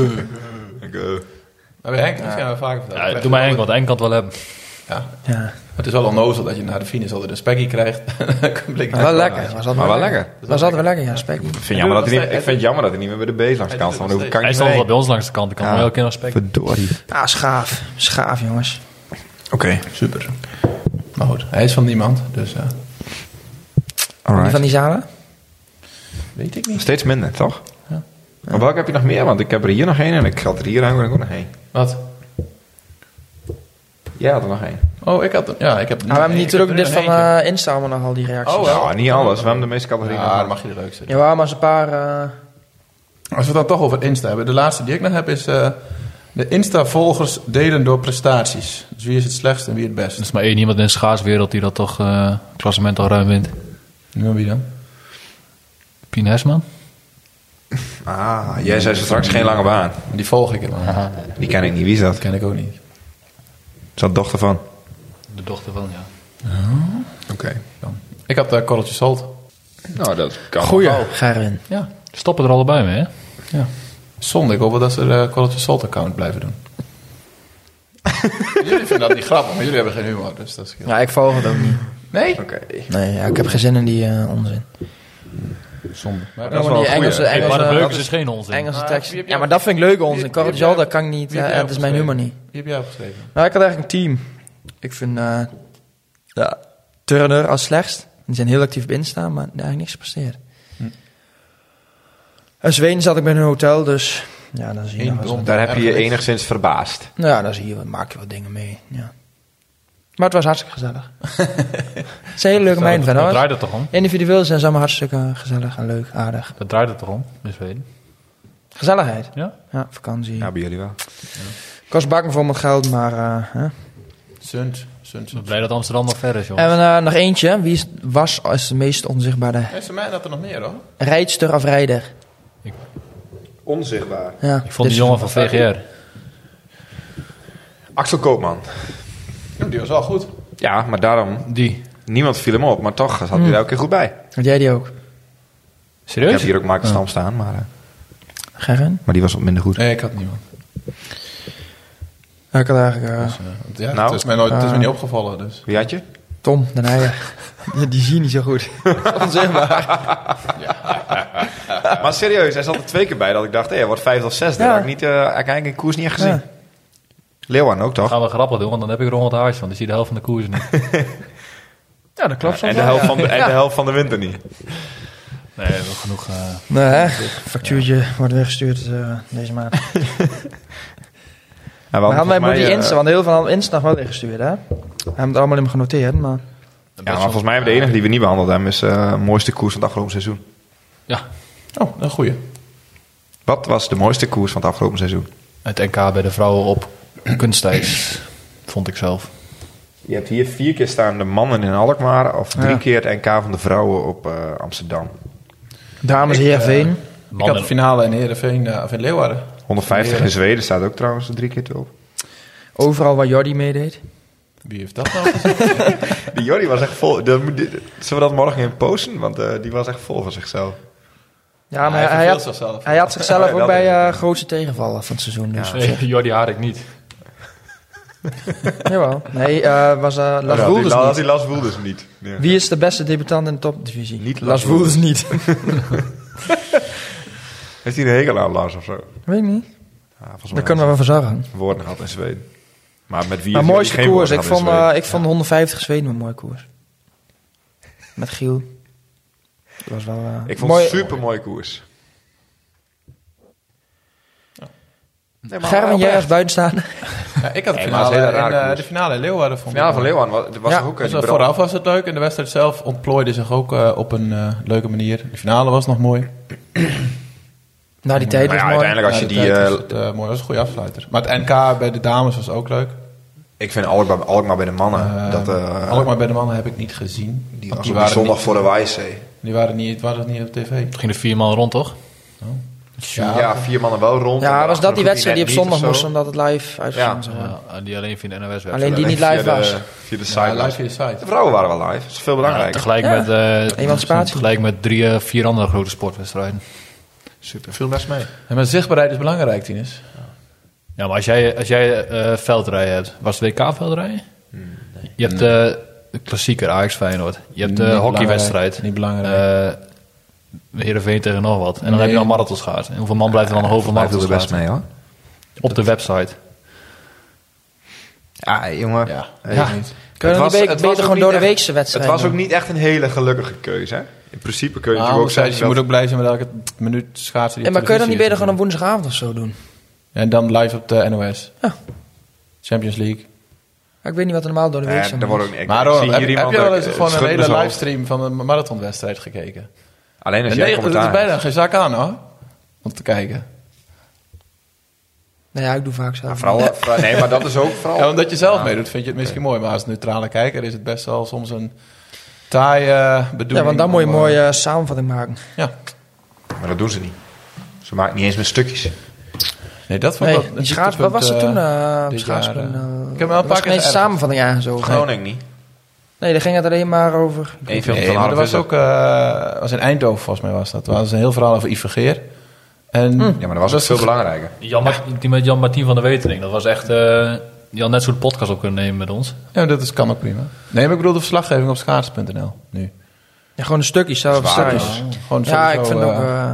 Maar bij Henk, dat gaan we vaker vertellen. Ja, doe maar Henk, want Henk kan het wel hebben. Ja. Ja. Het is wel onnozel dat je na de finish altijd een spekkie krijgt. Maar wel lekker. Was Maar wel lekker. Was altijd wel lekker, ja, spekkie. Ik vind het jammer dat hij niet meer bij de beest langs de kant staat. Want dan kan Hij ik stond niet wel mee. bij ons langs de kant. Ik kan hem elke keer nog spek. Verdorie. Ah, schaaf. Schaaf, jongens. Oké. Super. Maar goed, hij is van niemand, dus Die Alright. van die zalen? weet ik niet. Steeds minder, toch? Ja. Maar welke heb je nog meer? Want ik heb er hier nog één en ik had er hier ook nog één. Wat? Jij had er nog één. Oh, ik had... Ja, ik heb... Maar we hebben natuurlijk dit van Henk. Insta allemaal nog al die reacties. Oh, wel. Nou, niet alles. We hebben de meeste categorieën. Ja, dan mag je er leuk zitten. Ja, maar eens een paar... Als we het dan toch over Insta hebben. De laatste die ik nog heb is... de Insta-volgers delen door prestaties. Dus wie is het slechtst en wie het best? Er is maar één iemand in de schaatswereld die dat toch klassement al ruim wint. Nu wie dan? Pien Hesman. Ah, jij zei straks geen lange baan. Die volg ik helemaal. Die ken ik niet. Wie is dat? Dat ken ik ook niet. Is dat dochter van? De dochter van, ja. Oké. Ik had Korreltje Salt. Nou, dat kan. Goeie, Gerwin. Ja, stoppen er allebei mee, hè? Ja. Zonde, ik hoop wel dat ze de Korreltje Salt account blijven doen. Jullie vinden dat niet grappig, maar jullie hebben geen humor. Dus dat is heel... Ja, ik volg het ook niet. Nee? Oké. Nee, ja, ik heb geen zin in die onzin. Zonde. Maar Dat is Gewoon wel die een Engelse, goeie. Maar de Engelse, Beukers is geen onzin. Engelse Maar tekst. wie heb Ja, jij- maar dat vind ik leuk onzin. wie Korreltje heb jij- dat kan ik niet. wie heb jij Het is mijn humor niet. Wie heb jij opgeschreven? Nou, ik had eigenlijk een team. Ik vind Turner als slechtst. Die zijn heel actief op Insta, maar eigenlijk niks gepresteerd. En Zweden zat ik bij een hotel, dus ja, dan zie je Eén nog wel eens. blond. Daar heb je je enigszins verbaasd. Nou ja, dan zie je, maak je wat dingen mee. Ja. Maar het was hartstikke gezellig. Het is een hele leuke meiden Dat verder. draait het toch om? Individueel zijn ze allemaal hartstikke gezellig en leuk, aardig. Dat draait het toch om, in Zweden? Gezelligheid. Ja? Ja, vakantie. Ja, bij jullie wel. Kost bakken voor wat geld, maar... Sunt. Ik ben blij dat Amsterdam nog ver is, jongens. En nog eentje. Wie was als de meest onzichtbare Is er mij dat er nog meer, hoor? rijdster of rijder? Onzichtbaar. Ja, Ik vond die jongen van VGR. Axel Koopman. Die was wel goed. Ja, maar daarom... Die. Niemand viel hem op, maar toch zat hij er elke keer goed bij. Had jij die ook? Ik Serieus? heb hier ook Mark de Stam staan, Gerren? maar die was wat minder goed. Nee, ik had niemand. Ja, ik had eigenlijk Ja, Nou, het is mij nooit, het is me niet opgevallen, dus. Wie had je? Tom, de Nijer. Die zie je niet zo goed. Onzichtbaar. Maar serieus, hij zat er 2 keer bij dat ik dacht, hij wordt 5 of 6. Ja. Dat had ik niet, eigenlijk in koers niet echt gezien. Ja. Leeuwen ook, toch? Gaan we grappig doen, want dan heb ik Ronald Haars van. Die zie de helft van de koers niet. Ja, dat klopt soms En de wel, helft, ja. van de, en de helft van de winter niet. Nee, wel genoeg. Nee, hè? Factuurtje wordt weggestuurd deze maand. Ja, Maar hadden wij moeten die Insta, ja, want heel veel hadden Insta nog wel weggestuurd, hè? We hebben het allemaal in genoteerd, maar... maar volgens mij hebben de enige die we niet behandeld hebben is mooiste koers van het afgelopen seizoen. Ja, Oh, een goeie. Wat was de mooiste koers van het afgelopen seizoen? het NK bij de vrouwen op kunstijs. Vond ik zelf. Je hebt hier 4 keer staan de mannen in Alkmaar of 3 Ja. keer het NK van de vrouwen op Amsterdam. Dames Heerenveen. Ik had de finale in Heerenveen, of in Leeuwarden. 150 in Zweden staat ook trouwens 3 keer op. Overal waar Jordi meedeed. Wie heeft dat nou gezegd? Die Jordi was echt vol. Zullen we dat morgen in posten? Want die was echt vol van zichzelf. Ja, maar hij hij verveelt had, zichzelf. hij had zichzelf Ja, ook dat bij denk ik. grootste tegenvallen van het seizoen. Dus Ja. op zich. Jordi Harik niet. Jawel. Nee, was Lars Ja, Woelders niet. die Lars Woelders niet. Ja. Wie is de beste debutant in de topdivisie? Niet Lars Lars Woelders niet. Heeft hij een hekel aan Lars of zo? Weet ik niet. Ja, volgens Daar kunnen we wel van zorgen. Woorden gehad in Zweden. Maar met wie Maar heeft mooiste hij geen koers. woorden Ik gehad in vond, Zweden? ik vond 150 Zweden een mooie koers. Met Giel. Dat was wel Ik vond het een super mooie koers. Nee, Gerben, jij als buitenstaander. Ja, ik had de Nee, maar het finale, is een hele rare de koers. finale in Leeuwarden. De finale van Leeuwarden was Ja, ook Dus een vooraf was het leuk en de wedstrijd zelf ontplooide zich ook op een leuke manier. De finale was nog mooi. Nou, die tijd Maar was ja, mooi. uiteindelijk als je de die... tijd was het, mooi, was een goede afsluiter. Maar het NK bij de dames was ook leuk. ik vind Alkmaar bij de mannen... Alkmaar bij de mannen heb ik niet gezien. die Want was op die zondag niet, voor de Wijzee. Die waren niet op tv. Toen gingen er 4 man rond, toch? Ja, 4 4 mannen wel rond. Ja, en was dat die de wedstrijd die op groep zondag net moest, niet omdat het live uitgezonden zou worden? Ja, die alleen via de NOS werd. Alleen die of niet zo. live Via was. Via de Ja, site. live via de site. De vrouwen waren wel live. Dat is veel belangrijker. Tegelijk Ja. met, Emancipatie. tegelijk met 3, 4 andere grote sportwedstrijden. Super. Veel best mee. Ja, maar zichtbaarheid is belangrijk, Tinus. Ja, maar als jij veldrijden hebt, was het WK veldrijden? Nee. Je hebt de klassieker Ajax Feyenoord. Je hebt de Niet hockeywedstrijd. Niet belangrijk. Heerenveen tegen nog wat. En dan Nee. heb je nog marathonschaats. En hoeveel man blijft er dan over Blijft er best marathonschaats? mee, hoor. Op de website. Ja, jongen. Ja, Ja. weet ik niet. Kun je Het dan was- niet het beter was ook gewoon niet door de echt- weekse Het wedstrijd was ook doen? niet echt een hele gelukkige keuze, hè? In principe kun je Maar natuurlijk ook zeggen... je moet ook blij zijn met elke minuut schaatsen. Ja, maar kun je dan niet beter gewoon een woensdagavond of zo doen? En dan live op de NOS. Ja. Champions League. Ik weet niet wat er normaal door de week Nee, zou daar doen. wordt ook niet... Maar ik Ronald, zie heb hier je iemand wel ook, eens gewoon een schudt hele me zo. livestream van een marathonwedstrijd gekeken? Alleen als En jij nee, dat is commentaar bijna hebt. geen zak aan, hoor. Om te kijken. Nou ja, ik doe vaak zelf. Nee, maar dat is ook vooral... Ja, omdat je zelf meedoet, vind je het misschien mooi. Maar als neutrale kijker is het best wel soms een taaie bedoeling. Ja, want dan moet je een om, mooie samenvatting maken. Ja. Maar dat doen ze niet. Ze maken niet eens met stukjes. Nee, dat vond Nee, ik wel een die schaats, wat was er toen op dit schaatspunt? jaar, ik heb wel een paar keer geen ergens- samenvatting aangezogen. Groningen niet. Nee, daar ging het alleen maar over. Eén film Nee, van maar er Harm was Visser. ook... was in Eindhoven, volgens mij was dat. Er was een heel verhaal over Yves Vergeer. En Ja, maar dat was ook veel belangrijker. Die met Jan Martien van der Wetering. Dat was echt... die had net zo'n podcast op kunnen nemen met ons. Ja, kan ook prima. Nee, maar ik bedoel de verslaggeving op schaats.nl nu. Ja, gewoon een stukje zelf. Zwaar, stukjes. Gewoon Ja, sowieso, ik vind ook...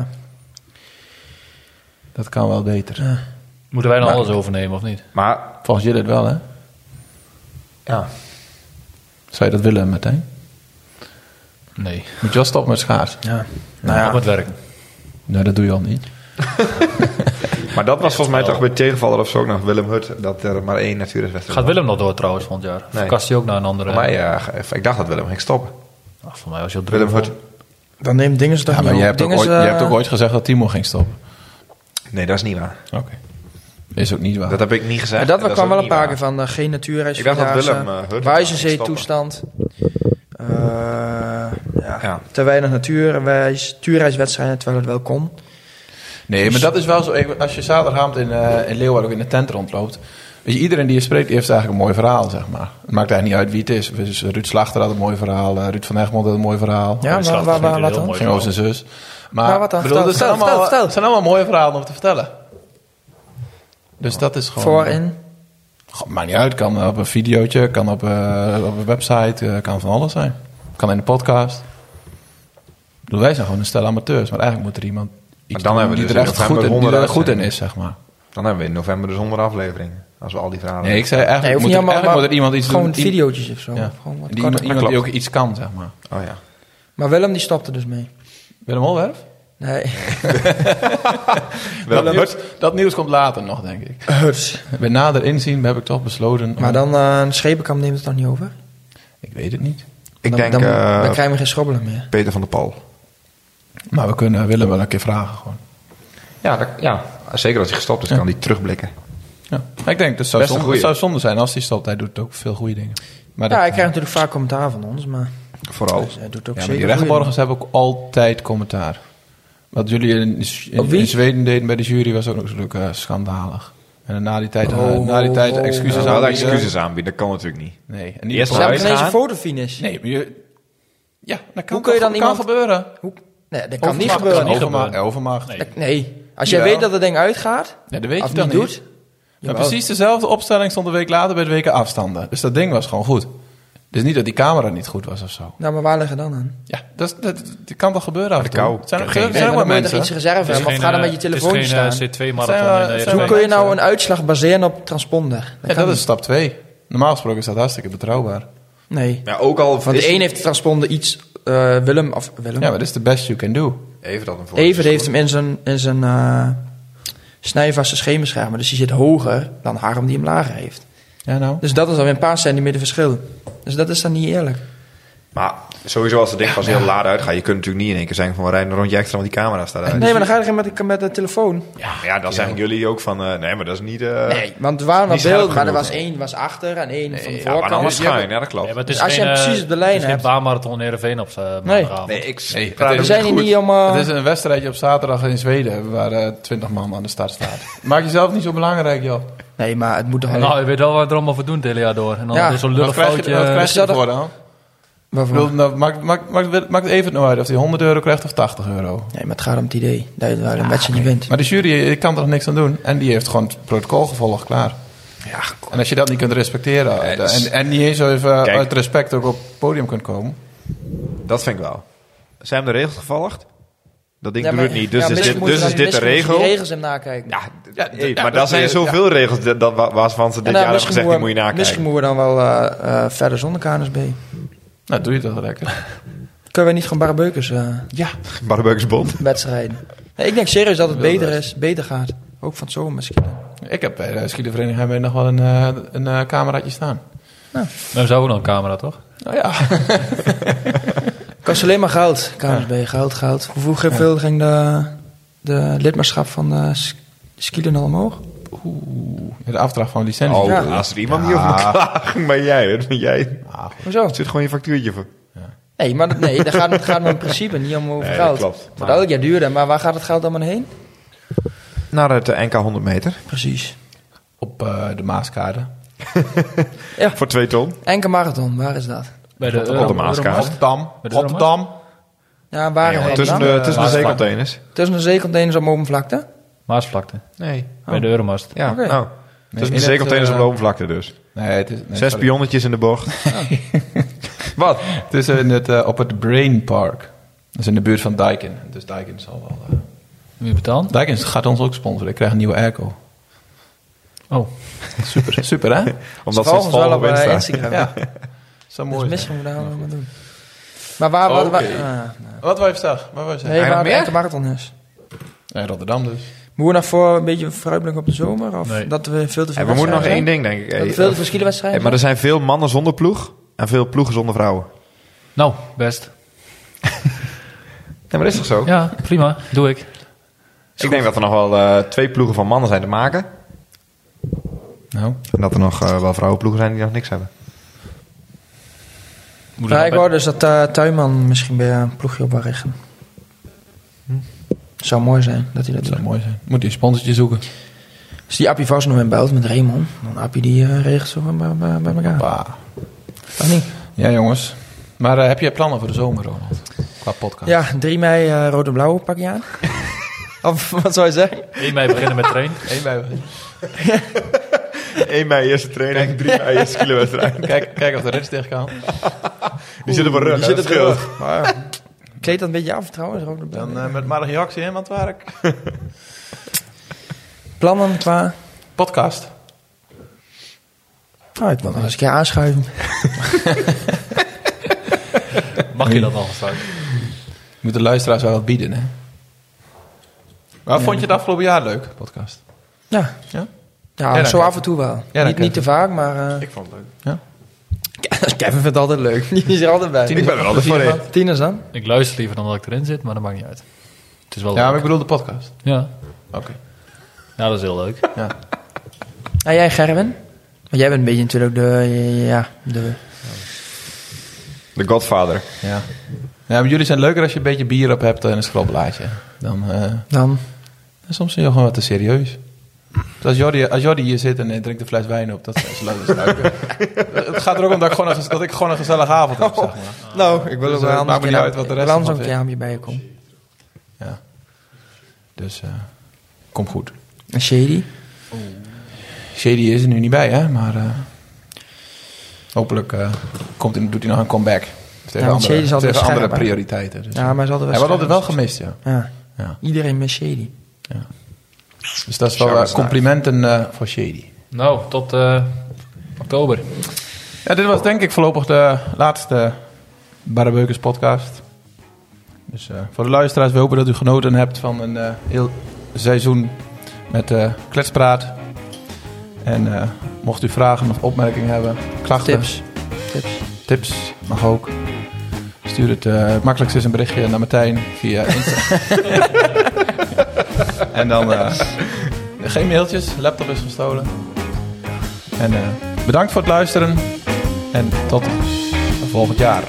dat kan wel beter. Moeten wij dan Maar- alles overnemen of niet? Maar, Volgens jullie het wel, hè? ja. Zou je dat willen, Martijn? Nee. Moet je wel stoppen met schaats? ja. Nou ja. Op het werk. Nee, dat doe je al niet. Maar dat was volgens mij toch bij tegenvaller of zo ook nog Willem Hut. Dat er maar 1 natuurwedstrijd Gaat Willem nog door trouwens volgend jaar? Nee. Verkast hij ook naar een andere... Voor mij, ik dacht dat Willem ging stoppen. Ach, voor mij was hij op druk. Willem Hut. Dan neemt dingen ze toch Ja, maar niet je op. hebt, ook Dingen ooit, ze, je hebt ook ooit gezegd dat Timo ging stoppen. Nee, dat is niet waar. Oké. Is ook niet waar. Dat heb ik niet gezegd. Ja, dat en kwam is wel ook een paar niet keer van geen natuurreis. Ik dacht dat Willem Hut Wijzenzee ging toestand. Ja. Te weinig natuurreiswedstrijden, terwijl het wel kon. Nee, maar dat is wel zo. Als je zaterdagavond in Leeuwarden ook in de tent rondloopt. Weet je, iedereen die je spreekt, die heeft eigenlijk een mooi verhaal, zeg maar. Het maakt eigenlijk niet uit wie het is. Dus Ruud Slachter had een mooi verhaal. Ruud van Egmond had een mooi verhaal. Ja, Slachter waar vind ik wat heel dan? mooi. Ging over zijn zus. Maar wat dan? bedoel, Vertel, er zijn vertel, allemaal, vertel. er zijn allemaal mooie verhalen om te vertellen. Dus dat is gewoon... Voorin. Goh, maakt niet uit. Kan op een videootje, kan op een website, kan van alles zijn. Kan in een podcast. Ik bedoel, wij zijn gewoon een stel amateurs. Maar eigenlijk moet er iemand iets dan doen hebben we die dus er in echt november goed, die er 100 goed in uitzendingen. is, zeg maar. Dan hebben we in november dus 100 afleveringen. Als we al die verhalen... Nee, ik zei Nee, eigenlijk, hoeft niet allemaal, eigenlijk moet maar er iemand iets gewoon doen. videootjes of zo. Ja. Gewoon wat Die korter. iemand die ook iets kan, zeg maar. Oh ja. Maar Willem die stopte dus mee. Willem Holwerf? Nee. Dat nieuws komt later nog, denk ik. Bij nader inzien heb ik toch besloten... Maar dan een schepenkamp neemt het toch niet over? Ik weet het niet. Ik Dan- denk dan krijgen we geen schrobbelen meer. Peter van der Pal. Maar we kunnen Willem wel een keer vragen gewoon. Ja, zeker als hij gestopt is, kan hij terugblikken. Ja. Maar ik denk, het zou, Best een zonde, goeie. het zou zonde zijn als hij stopt. Hij doet ook veel goede dingen. Maar Ja, dat, ik krijg natuurlijk vaak commentaar van ons, maar Vooral. hij doet ook ja, maar zeker die goede rechtborgers hebben ook altijd commentaar. Wat jullie Op wie? in Zweden deden bij de jury was ook natuurlijk schandalig. En na die tijd, excuses Wel aanbieden. excuses aanbieden, dat kan natuurlijk niet. Nee. En niet Eerst Ze hebben Uitgaan? ineens een fotofinish. Nee, maar ja, dat kan, Hoe kun je dan kan iemand- gebeuren. Nee, dat kan niet Overmacht. gebeuren. Overmacht. Nee, als jij Jawel. weet dat het ding uitgaat, Ja, dat weet of je toch niet niet. doet, Maar precies dezelfde opstelling stond een week later bij de WK afstanden. Dus dat ding was gewoon goed. Dus niet dat die camera niet goed was of zo. Nou, maar waar liggen dan aan? Ja, dat kan toch gebeuren af en toe? kou. Zijn er Nee, ook maar wel dan moet je mensen? toch iets reserve hebben. Of ga dan met je telefoon staan. Het is geen C2-marathon. Hoe kun je nou een uitslag baseren op transponder? Dat is stap 2. Normaal gesproken is dat hartstikke betrouwbaar. Nee. Ja, ook al... Want de een heeft de transponder iets... Willem. Ja, maar dat is the best you can do. Even dat een voor. Evert heeft hem in zijn snijvaste schemerschermen. Dus die zit hoger dan Harm die hem lager heeft. Ja, nou. Dus dat is alweer een paar centimeter verschil. Dus dat is dan niet eerlijk. Maar sowieso als het ding pas heel laat uitgaat... je kunt natuurlijk niet in één keer zeggen van... we rijden een rondje extra, want die camera staat uit. Nee, maar dan ga je met de telefoon. Ja, dan zeggen jullie ook van... nee, maar dat is niet... Nee, want er waren wel niet scherp beelden, maar er genoeg. was één was achter en één van de Ja, maar voorkant. anders schuin. Ja, dat klopt. Ja, maar het is Dus als je hem precies op de lijn het is geen hebt. baanmarathon Heerenveen op maandagavond. We zijn hier niet om... Het is een wedstrijdje op zaterdag in Zweden... waar 20 man aan de start staat. Maak jezelf niet zo belangrijk, joh. Nee, maar het moet toch wel... Nou, je weet wel wat we er allemaal voor doen het hele jaar door. En dan Ja. is zo'n Wat lullig krijg foutje. je ervoor dan? Ik Waarvoor? bedoel, nou, maakt even nou uit of hij 100 euro krijgt of 80 euro. Nee, maar het gaat om het idee dat je een wedstrijd niet wint. Maar de jury kan er nog niks aan doen. En die heeft gewoon het protocol gevolgd, klaar. Ja, En als je dat niet kunt respecteren... en niet eens zo even uit respect ook op het podium kunt komen... Dat vind ik wel. Zijn de regels gevolgd? Dat ding ja, doet het niet. Dus, ja, is misschien dit, dus moet is dit de misschien regel? die regels hem nakijken. Maar daar zijn zoveel regels waarvan ze dit jaar hebben gezegd... die moet je nakijken. Misschien moeten we dan wel verder zonder KNSB. Nou, doe je toch lekker. Kunnen we niet gewoon Barrebeukers Barrebeukersbond. wedstrijden? Nee, ik denk serieus dat het beter gaat. Ook van het zomer misschien. Ik heb bij de skielenvereniging hebben we nog wel een cameraatje staan. We hebben ook nog een camera, toch? Nou ja. Kost alleen maar geld. KNSB, geld. Hoeveel ging de lidmaatschap van de skielen al omhoog? De afdracht van licentie. Oh, Ja. als er iemand niet over moet klagen, maar jij. Dat ben jij. Hoezo? Er zit gewoon je factuurtje voor. Nee, maar daar gaat het in principe niet om over Nee, geld. dat klopt. Het wordt elk jaar duurder, maar waar gaat het geld allemaal heen? Naar het NK 100 meter. Precies. Op de Maaskade. Voor 2 ton. Enke marathon, waar is dat? Bij de Op de Maaskade. Rotterdam. Met de Rotterdam. Ja, waar in Tussen Rotterdam? de zeecontainers. Tussen de zeecontainers op openvlakte? Maasvlakte. Nee. Bij de Euromast. Ja, Oké. nou. Tussen de in zeecontainers het, op de openvlakte dus. Nee, het is... 6 pionnetjes in de bocht. Wat? Het is op het Brain Park. Dat is in de buurt van Dijken. Dus Dijken zal wel... Wie betaalt? Dijken gaat ons ook sponsoren. Ik krijg een nieuwe airco. Oh. Super, hè? Omdat Volgens ze wel het op volgen Instagram. Ja. Zo Dus mooi. misschien moeten we daar wel wat doen. Maar waar... Oké. Wat wou je zeggen? Waar wou je zeggen? Nee, waar de meer? Enke marathon is. Ja, Rotterdam dus. Moeten we nog voor een beetje vooruitblikken op de zomer? Of Nee. dat we veel te veel we moeten nog één wedstrijden ding, denk ik. zijn? Dat er veel te veel skielerwedstrijden Maar er zijn veel mannen zonder ploeg en veel ploegen zonder vrouwen. Nou, best. Nee, maar dat is toch zo? Ja, prima. Doe ik. Ik denk dat er nog wel 2 ploegen van mannen zijn te maken. Nou. En dat er nog wel vrouwenploegen zijn die nog niks hebben. Moet Ja, er ik nog hoor dus dat Tuinman misschien weer een ploegje op wil richten. Zou mooi zijn dat hij dat Dat doet. zou mooi zijn. Moet hij een sponsortje zoeken. Dus die Appie vast nog in belt met Raymond. Dan Appie die regelt zo bij elkaar. Bah. Of niet? Ja, jongens. Maar heb je plannen voor de zomer, Ronald? Qua podcast. Ja, 3 mei rood en blauw pak je aan. Of wat zou je zeggen? 1 mei beginnen met trainen. 1 mei. 1 mei eerste training, 3 mei eerste kilowedstrijd. Kijk of de rits dicht kan. Die zit op een rug, Die hè, zit dat op de scheelt. rug. Maar kleed dat een beetje af trouwens. Rood en blauw. Dan met maar een reactie in aan het werk. Plannen qua... Podcast. Oh, ik wil nog eens een keer aanschuiven. Mag je dat al straks? Moet de luisteraars wel wat bieden, hè? Maar vond je het afgelopen jaar leuk, podcast? Ja. Ja? Ja, dan zo Kevin. af en toe wel. dan Niet Kevin. te vaak, maar... Ik vond het leuk. Kevin vindt het altijd leuk. Die is er altijd bij. Ik ben er altijd voor in. Tieners dan? Ik luister liever dan dat ik erin zit, maar dat maakt niet uit. Het is wel Ja, maar leuk. ik bedoel de podcast. Ja. Oké. Ja, dat is heel leuk. Ja. En jij, Gerwin? Want jij bent een beetje natuurlijk de The Godfather. Ja. Ja, maar jullie zijn leuker als je een beetje bier op hebt en een schrobbelaatje. Dan dan... soms zijn jullie gewoon wat te serieus. Dus als Jordi hier zit en drinkt een fles wijn op, dat is leuk. Het gaat er ook om dat ik gewoon een gezellige avond heb, zeg maar. Nou, ik wil Dus, er wel maakt me niet uit wat de rest anders ervan een keer aan je bij je komt. Ja. Dus, kom goed. En Shady? Shady is er nu niet bij, hè? Maar hopelijk doet hij nog een comeback. Shady is altijd andere scherp, prioriteiten. Dus ja, maar hij wordt altijd wel gemist, ja. Iedereen met Shady. Ja. Dus dat is wel complimenten voor Shady. Nou, tot oktober. Ja, dit was denk ik voorlopig de laatste Barrebeukers podcast. Dus voor de luisteraars, we hopen dat u genoten hebt van een heel seizoen met Kletspraat. En mocht u vragen of opmerkingen hebben, klachten, tips mag ook. Stuur het makkelijkst is een berichtje naar Martijn via Insta. En dan geen mailtjes, laptop is gestolen. En bedankt voor het luisteren en tot volgend jaar.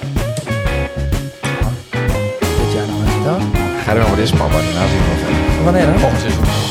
Dit jaar nou eens wel. Ga er wel wat in, papa. Daarna zien we nog verder. Wanneer dan? Volgend seizoen.